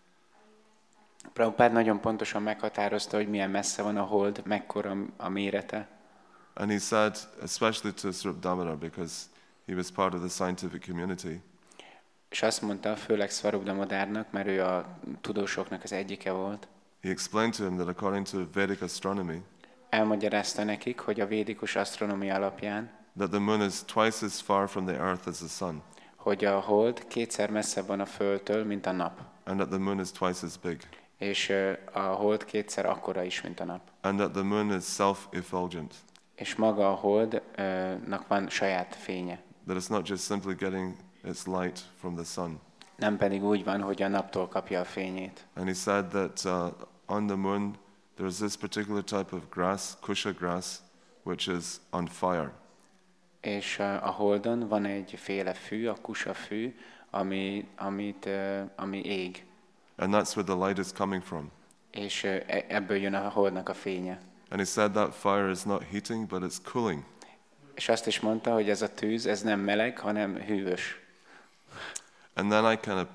Prabhupád nagyon pontosan meghatározta, hogy milyen messze van a hold, mekkora a mérete. And he said, especially to Sarup Damodar, because he was part of the scientific community, És azt mondta, főleg Swarup Damodárnak, mert ő a tudósoknak az egyike volt. he explained to him that according to Vedic astronomy, Elmagyarázta nekik, hogy a védikus asztronómia alapján, that the moon is twice as far from the earth as the sun, hogy a hold kétszer messzebb van a Földtől, mint a nap. and that the moon is twice as big, És ö, a hold kétszer akkora is, mint a nap. and that the moon is self-effulgent, És maga a holdnak van saját fénye. that it's not just simply getting its light from the sun. Nem pedig úgy van, hogy a naptól kapja a fényét. And he said that uh, on the moon there's this particular type of grass, kusha grass, which is on fire. És a holdon van egyféle fű, a kusa fű, ami, amit, uh, ami ég. And that's where the light is coming from. és ö, e- ebből jön a holdnak a fénye. And he said that fire is not heating, but it's cooling. És azt is mondta, hogy ez a tűz, ez nem meleg, hanem hűvös. And then I kind of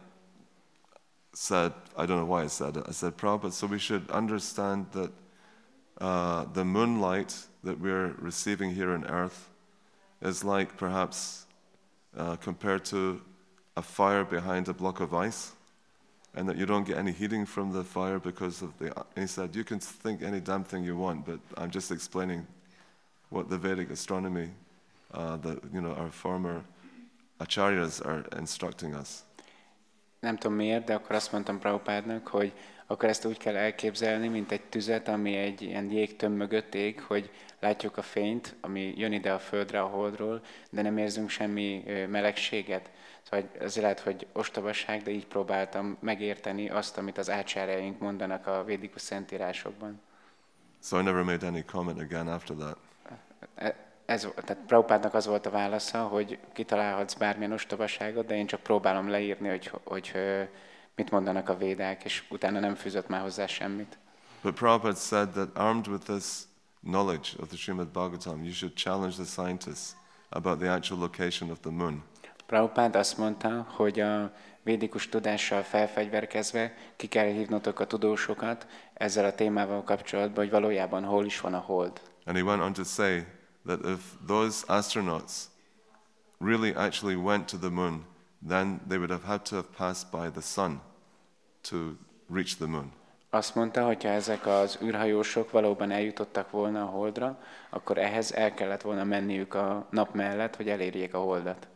said, I don't know why I said it, I said, Prabhupada, so we should understand that uh, the moonlight that we're receiving here on earth is like perhaps uh, compared to a fire behind a block of ice, and that you don't get any heating from the fire because of the... And he said, you can think any damn thing you want, but I'm just explaining what the Vedic astronomy, uh, the, you know, our former acharyas are instructing us. Nem tudom miért, de akkor azt mondtam Prabhupádnak, hogy akkor ezt úgy kell elképzelni, mint egy tüzet, ami egy ilyen jégtömb mögött ég, hogy látjuk a fényt, ami jön ide a földre, a holdról, de nem érzünk semmi ö, melegséget. Szóval azért lehet, hogy ostobaság, de így próbáltam megérteni azt, amit az ácsárjaink mondanak a védikus szentírásokban. So I never made any comment again after that. Ez, tehát Prabhupádnak az volt a válasza, hogy kitalálhatsz bármilyen ostobaságot, de én csak próbálom leírni, hogy, hogy, hogy mit mondanak a védák, és utána nem fűzött már hozzá semmit. But Prabhupada said that armed with this knowledge of the Srimad Bhagavatam, you should challenge the scientists about the actual location of the moon. Prabhupád azt mondta, hogy a védikus tudással felfegyverkezve ki kell hívnotok a tudósokat ezzel a témával kapcsolatban, hogy valójában hol is van a hold. And he went on to say that if those astronauts really actually went to the moon, then they would have had to have passed by the sun to reach the moon. Azt mondta, hogy ha ezek az űrhajósok valóban eljutottak volna a holdra, akkor ehhez el kellett volna menniük a nap mellett, hogy elérjék a holdat.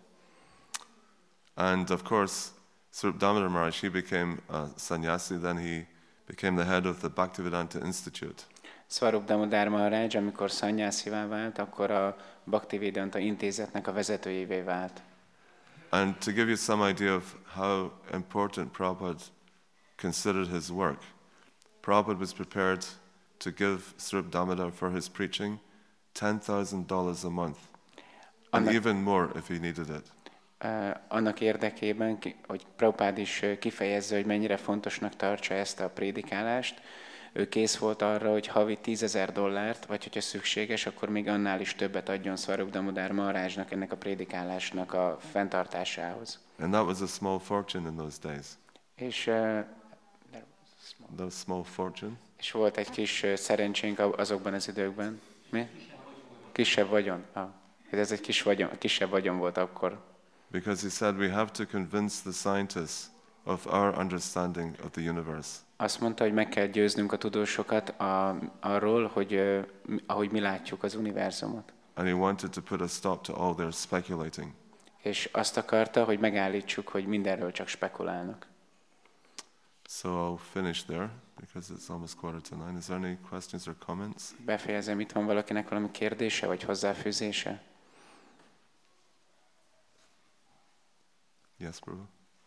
And of course, Swarup Damodar Maharaj, he became a sannyasi, then he became the head of the Bhaktivedanta Institute. Swarup Damodar Maharaj, amikor szannyászivá vált, akkor a Bhaktivedanta intézetnek a vezetőjévé vált. And to give you some idea of how important Prabhupada considered his work, Prabhupada was prepared to give Swarup Damodar for his preaching ten thousand dollars a month, and Annak, even more if he needed it. uh, annak érdekében, hogy Prabhupád is kifejezze, hogy mennyire fontosnak tartsa ezt a prédikálást, ő kész volt arra, hogy havi tízezer dollárt, vagy hogyha szükséges, akkor még annál is többet adjon Swarup Damodar Maharajnak ennek a prédikálásnak a fenntartásához. And that was a small fortune in those days. És, uh, That was small fortune. és volt egy kis uh, szerencsénk azokban az időkben. Mi? Kisebb vagyon. Ah, ez egy kis vagyon, kisebb vagyon volt akkor. Because he said we have to convince the scientists of our understanding of the universe. Azt mondta, hogy meg kell győznünk a tudósokat a, arról, hogy uh, ahogy mi látjuk az univerzumot. And he wanted to put a stop to all their speculating. És azt akarta, hogy megállítsuk, hogy mindenről csak spekulálnak. So I'll finish there because it's almost quarter to nine. Is there any questions or comments? Befejezem, itt van valakinek valami kérdése vagy hozzáfűzése? Yes, brother.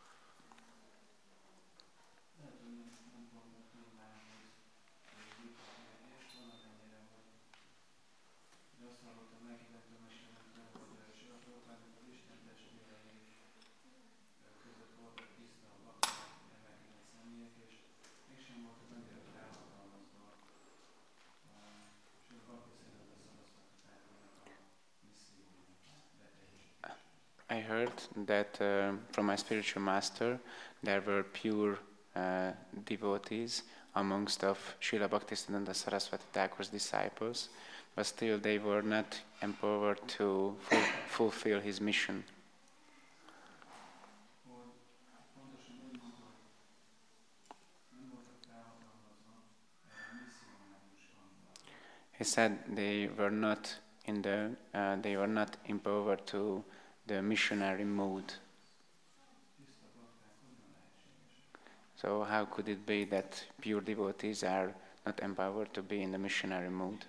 I heard that uh, from my spiritual master there were pure uh, devotees amongst of Srila Bhaktisiddhanta Saraswati Thakur's disciples, but still they were not empowered to ful fulfill his mission. He said they were not in the uh, they were not empowered to the missionary mode. So how could it be that pure devotees are not empowered to be in the missionary mood?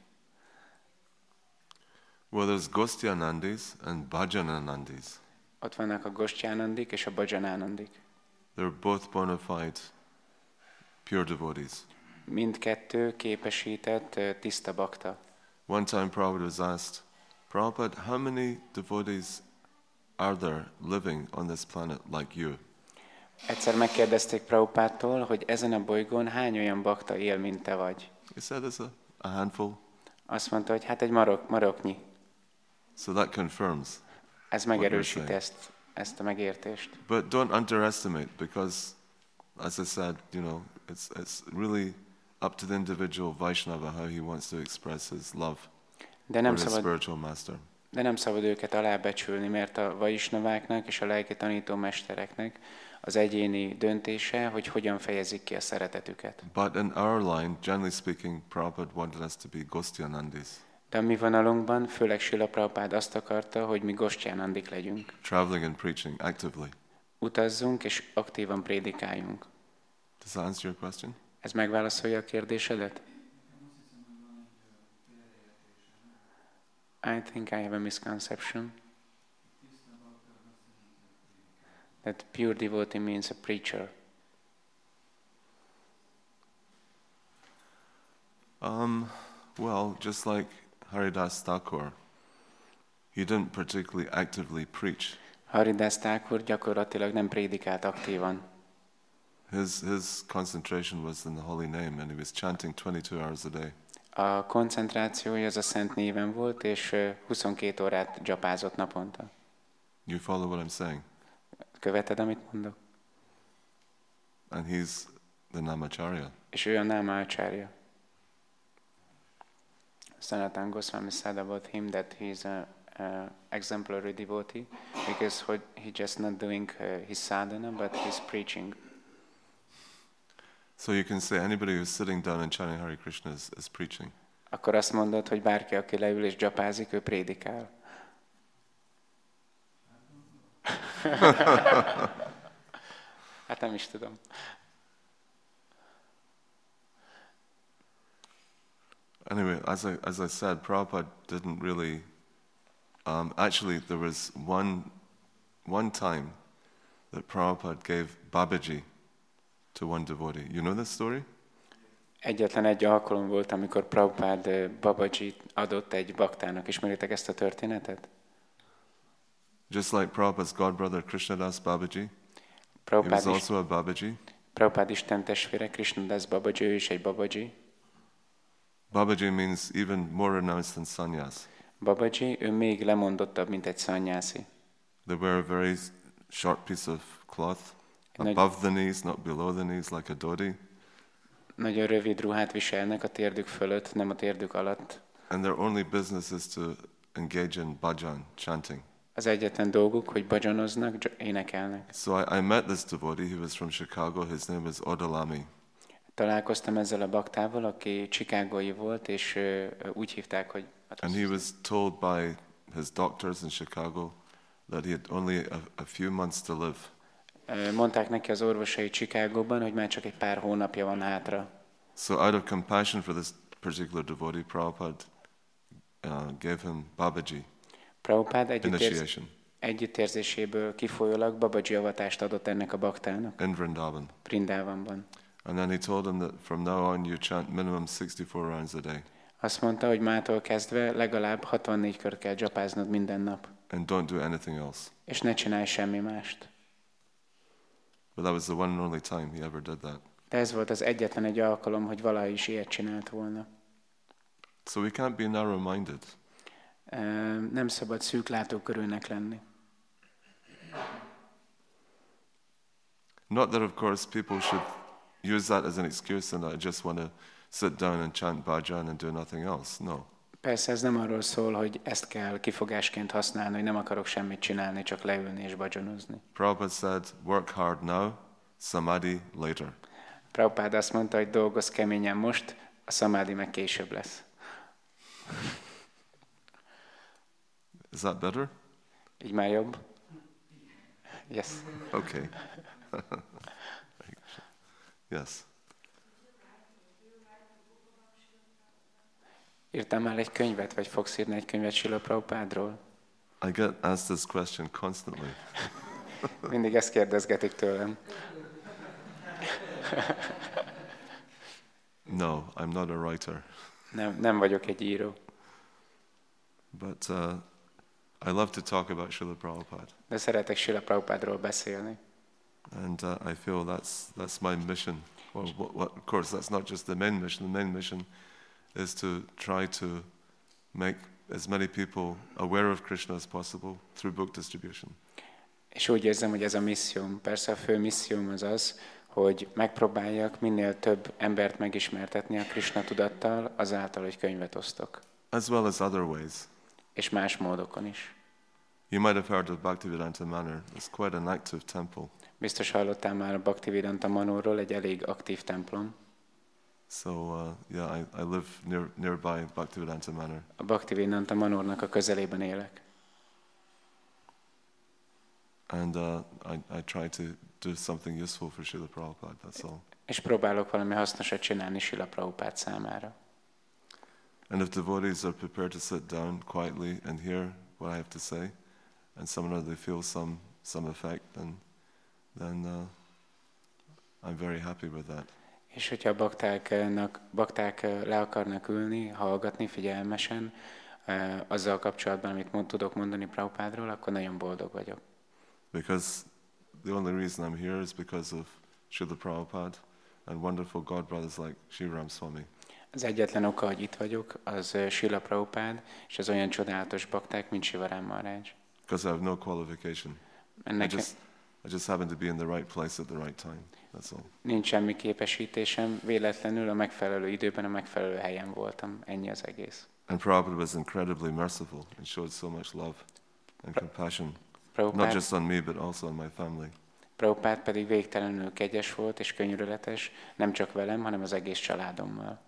Well, there's Gostyanandis and Bhajananandis. Ott vannak a Gostyanandik és a Bhajanandik. They're both bona fide pure devotees. Mindkettő képesített uh, tiszta bakta. One time Prabhupada was asked, Prabhupada, how many devotees are there living on this planet like you? Egyszer megkérdezték Prabhupádtól, hogy ezen a bolygón hány olyan bakta él, mint te vagy. He said it's a, a handful. Azt mondta, hogy hát egy marok, maroknyi. So that confirms. Ez megerősíti ezt, ezt a megértést. But don't underestimate, because, as I said, you know, it's it's really up to the individual Vaishnava how he wants to express his love De nem for his szabad, spiritual master. de nem szabad őket alábecsülni, mert a vaisnaváknak és a lelki tanítómestereknek az egyéni döntése, hogy hogyan fejezik ki a szeretetüket. But in our line, generally speaking, Prabhupada wanted us to be Gostyanandis, De a mi vonalunkban, főleg Srila Prabhupád azt akarta, hogy mi Gostyanandik legyünk. traveling and preaching actively. Utazzunk és aktívan prédikáljunk. Does that answer your question? Ez megválaszolja a kérdésedet? I think I have a misconception. That pure devotee means a preacher. Um, well, just like Haridas Thakur, he didn't particularly actively preach. Haridas Thakur gyakorlatilag nem prédikált aktívan. His his concentration was in the holy name, and he was chanting twenty-two hours a day. A koncentrációja az a szent néven volt, és ö, huszonkét órát dzsapázott naponta. You follow what I'm saying? Követed, amit mondok? And he's the Namacharya. És ő a Náma Acharya. Sanatana Goswami said about him that he's a, a exemplary devotee because he, he just not doing uh, his sadhana, but he's preaching. So you can say anybody who's sitting down and chanting Hare Krishna is, is preaching. Akkor azt mondod, hogy bárki, aki leül és dzsapázik, ő prédikál. Hát nem is tudom. Anyway, as I as I said, Prabhupada didn't really. Um, actually, there was one one time that Prabhupada gave Babaji to one devotee. You know this story? Egyetlen egy alkalom volt, amikor Prabhupád uh, Babajit adott egy baktának. Ismeritek ezt a történetet? Just like Prabhupada's godbrother Krishnadas Babaji, he was Prabhupád, is, also a Babaji. Prabhupád Isten testvére, Krishnadas Babaji, ő is egy Babaji. Babaji means even more renounced than sannyas. Babaji, ő még lemondottabb, mint egy szanyászi. They wear a very short piece of cloth And I- above the knees, not below the knees, like a dhoti. Nagyon rövid ruhát viselnek a térdük fölött, nem a térdük alatt. And their only business is to engage in bhajan, chanting. Az egyetlen dolguk, hogy bajanoznak, dzs- énekelnek. So I, I met this devotee, he was from Chicago, his name is Odalami. Találkoztam ezzel a baktával, aki chicagói volt, és ö, ö, úgy hívták, hogy... And he was told by his doctors in Chicago that he had only a, a few months to live. Ö, Mondták neki az orvosai Chicagóban, hogy már csak egy pár hónapja van hátra. So out of compassion for this particular devotee, Prabhupada uh, gave him Babaji Prabhupád együttérz... initiation együttérzéséből kifolyólag Babaji avatást adott ennek a baktának, in Vrindavan. Vrindavanban. And then he told him that from now on you chant minimum sixty-four rounds a day Azt mondta, hogy mától kezdve legalább hatvannégy kör kell dzsapáznod minden nap, and don't do anything else. és ne csinálj semmi mást. But that was the one and only time he ever did that. De ez volt az egyetlen egy alkalom, hogy valaha is ilyet csinált volna. So we can't be narrow-minded. Ö, Nem szabad szűklátókörűnek lenni. Not that, of course, people should use that as an excuse and I just want to sit down and chant bhajan and do nothing else. No. Persze ez nem arról szól, hogy ezt kell kifogásként használni, hogy nem akarok semmit csinálni, csak leülni és bajanozni. Prabhupada said, work hard now, samadhi later. Prabhupád azt mondta, hogy dolgozz keményen most, a szamádi meg később lesz. Is that better? Így már jobb? Yes. Okay. Yes. Írtál már egy könyvet, vagy fogsz írni egy könyvet Srila Prabhupádról? I get asked this question constantly. Mindig ezt kérdezgetik tőlem. No, I'm not a writer. Nem, nem vagyok egy író, But uh, I love to talk about Srila Prabhupada. de szeretek Srila Prabhupádról beszélni. And uh, I feel that's that's my mission. Well, what, what, of course, that's not just the main mission. The main mission is to try to make as many people aware of Krishna as possible through book distribution. És úgy érzem, hogy ez a misszióm. Persze a fő misszióm az az, hogy megpróbáljak minél több embert megismertetni a Krishna tudattal, azáltal, hogy könyvet osztok. As well as other ways. És más módokon is. You might have heard of Bhaktivedanta Manor. It's quite an active temple. Biztos hallottál már a Bhaktivedanta Manorról, egy elég aktív templom. So uh, yeah, I, I live near nearby Bhaktivedanta Manor. A Bhaktivedanta Manornak a közelében élek. And uh, I, I try to do something useful for Srila Prabhupada, that's all. És próbálok valami hasznosat csinálni Srila Prabhupád számára. And if devotees are prepared to sit down quietly and hear what I have to say, and somehow they feel some some effect, then then uh, I'm very happy with that. És hogyha a baktáknak, bakták le akarnak ülni, hallgatni figyelmesen, uh, azzal kapcsolatban, amit mond, tudok mondani Prabhupádról, akkor nagyon boldog vagyok. Because the only reason I'm here is because of Srila Prabhupada and wonderful God brothers like Sri Ram Swami. Az egyetlen oka, hogy itt vagyok, az uh, Srila Prabhupád, és az olyan csodálatos bakták, mint Sivaram Maharaj. Because I have no qualification. Ennek I just, I just happen to be in the right place at the right time. That's all. Nincs semmi képesítésem, véletlenül a megfelelő időben, a megfelelő helyen voltam. Ennyi az egész. And Prabhupada was incredibly merciful and showed so much love and Pra- compassion, Prabhupád, not just on me, but also on my family. Prabhupád pedig végtelenül kegyes volt és könyörületes, nem csak velem, hanem az egész családommal.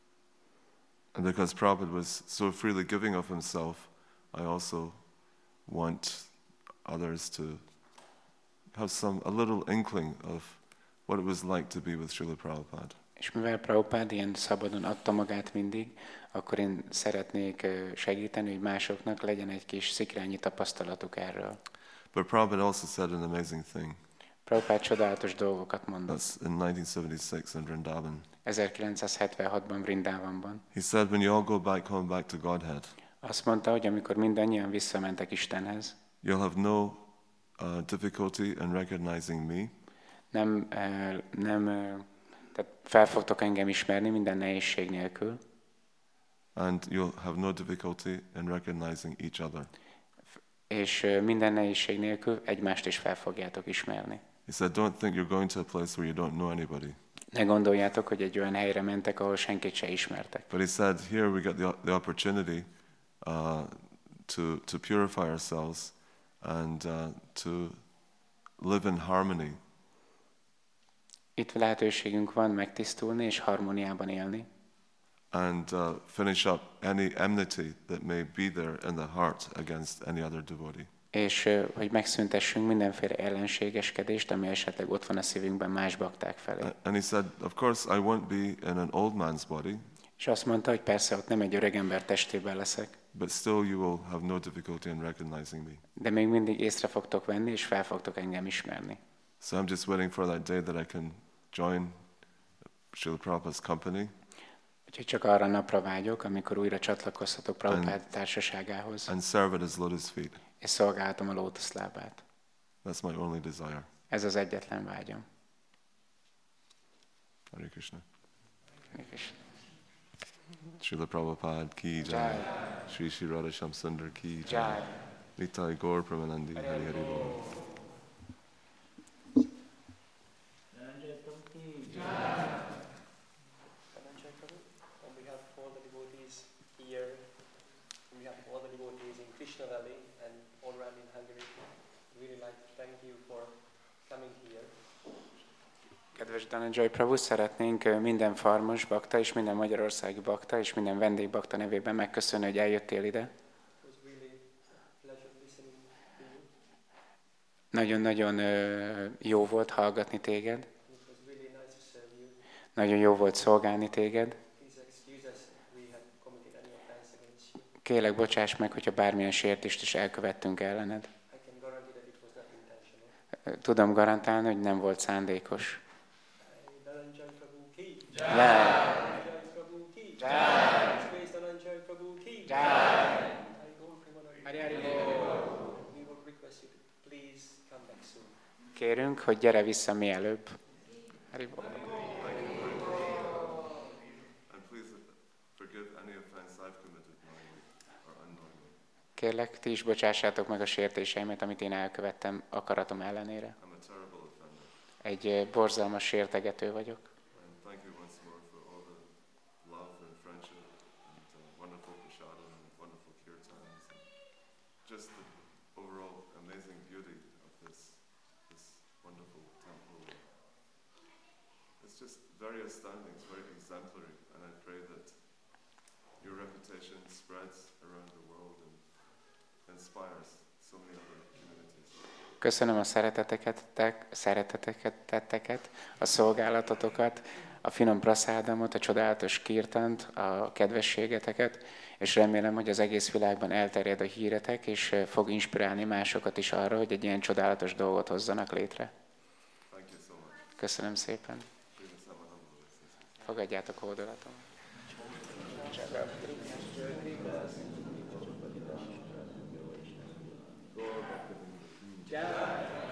And because Prabhupada was so freely giving of himself, I also want others to have some, a little inkling of what it was like to be with Srila Prabhupada. És mivel Prabhupád ilyen szabadon adta magát mindig, akkor én szeretnék segíteni, hogy másoknak legyen egy kis szikrányi tapasztalatuk erről. But Prabhupada also said an amazing thing. Prabhupád csodálatos dolgokat mondott. That's in nineteen seventy-six in Vrindavan. ezerkilencszázhetvenhatban Vrindavanban. He said, when you all go back home, back to Godhead, Azt mondta, hogy amikor mindannyian visszamentek Istenhez, you'll have no uh, difficulty in recognizing me, nem, eh, nem eh, tehát fel fogtok engem ismerni minden nehézség nélkül, and you'll have no difficulty in recognizing each other. és eh, minden nehézség nélkül egymást is fel fogjátok ismerni. He said, don't think you're going to a place where you don't know anybody. Ne gondoljátok, hogy egy olyan helyre mentek, ahol senkit se ismertek. But he said, here we get the, the opportunity uh, to, to purify ourselves and uh, to live in harmony. Itt lehetőségünk van megtisztulni és harmóniában élni, And uh, finish up any enmity that may be there in the heart against any other devotee. és eh, hogy megszüntessünk mindenféle ellenségeskedést, ami esetleg ott van a szívünkben más bakták felé. A- And he said, of course, I won't be in an old man's body, És azt mondta, hogy persze ott nem egy öregember testében leszek, but still you will have no difficulty in recognizing me. de még mindig észre fogtok venni, és fel fogtok engem ismerni. So I'm just waiting for that day that I can join Srila Prabhupada's company Úgyhogy csak arra napra vágyok, amikor újra csatlakozhatok Prabhupád társaságához, and serve at his lotus feet. és szolgálhatom a lótuszlábát. That's my only desire. Ez az egyetlen vágyam. Hare Krishna. És Srila Prabhupada ki jai. Jai. Sri Sri Radha Shamsundar ki jai. Jai. Nitai Gaur Pramanandi Hari Hari Bol. On behalf of all the devotees here, on behalf of all the devotees in Krishna Valley and all around in Hungary, we'd really like to thank you for coming here. kedves Dhananjay Prabhu, szeretnénk eh, minden farmos bakta és minden magyarországi bakta és minden vendégbakta nevében megköszönni, hogy eljöttél ide. It was really a pleasure listening to you. Nagyon-nagyon eh, jó volt hallgatni téged, It was really nice to serve you. nagyon jó volt szolgálni téged. Please excuse us if we have committed any offense against you. Kérlek, bocsáss meg, hogyha bármilyen sértést is elkövettünk ellened. I can guarantee that it was not intentional. Tudom garantálni, hogy nem volt szándékos. Dhananjay Prabhu ki. Jai. Dhananjay Prabhu ki. Jai. Space Dhananjay Prabhu ki. Jai. I go Premanandi. Hari Hari Bol. We will request you to please come back soon. kérünk, hogy gyere vissza mielőbb. Haribo. And please forgive any offense I've committed knowingly or unknowingly. Kérlek, ti is bocsássátok meg a sértéseimet, amit én elkövettem akaratom ellenére. I'm a terrible offender. Egy ö, borzalmas sértegető vagyok. And thank you once more for all the love and friendship and uh, wonderful prasadam and wonderful kirtans and just the overall amazing beauty of this this wonderful temple. It's just very astounding, it's very exemplary, and I pray that your reputation spreads around the world and inspires so many other communities. Köszönöm a szereteteket, tek, szereteteket, tetteket, a szolgálatotokat, a finom praszádámot, a csodálatos kirtant, a kedvességeteket, és remélem, hogy az egész világban elterjed a híretek, és ö, fog inspirálni másokat is arra, hogy egy ilyen csodálatos dolgot hozzanak létre. Thank you so much. Köszönöm szépen. Please have a humble obeisance. Fogadjátok hódolatom. Jai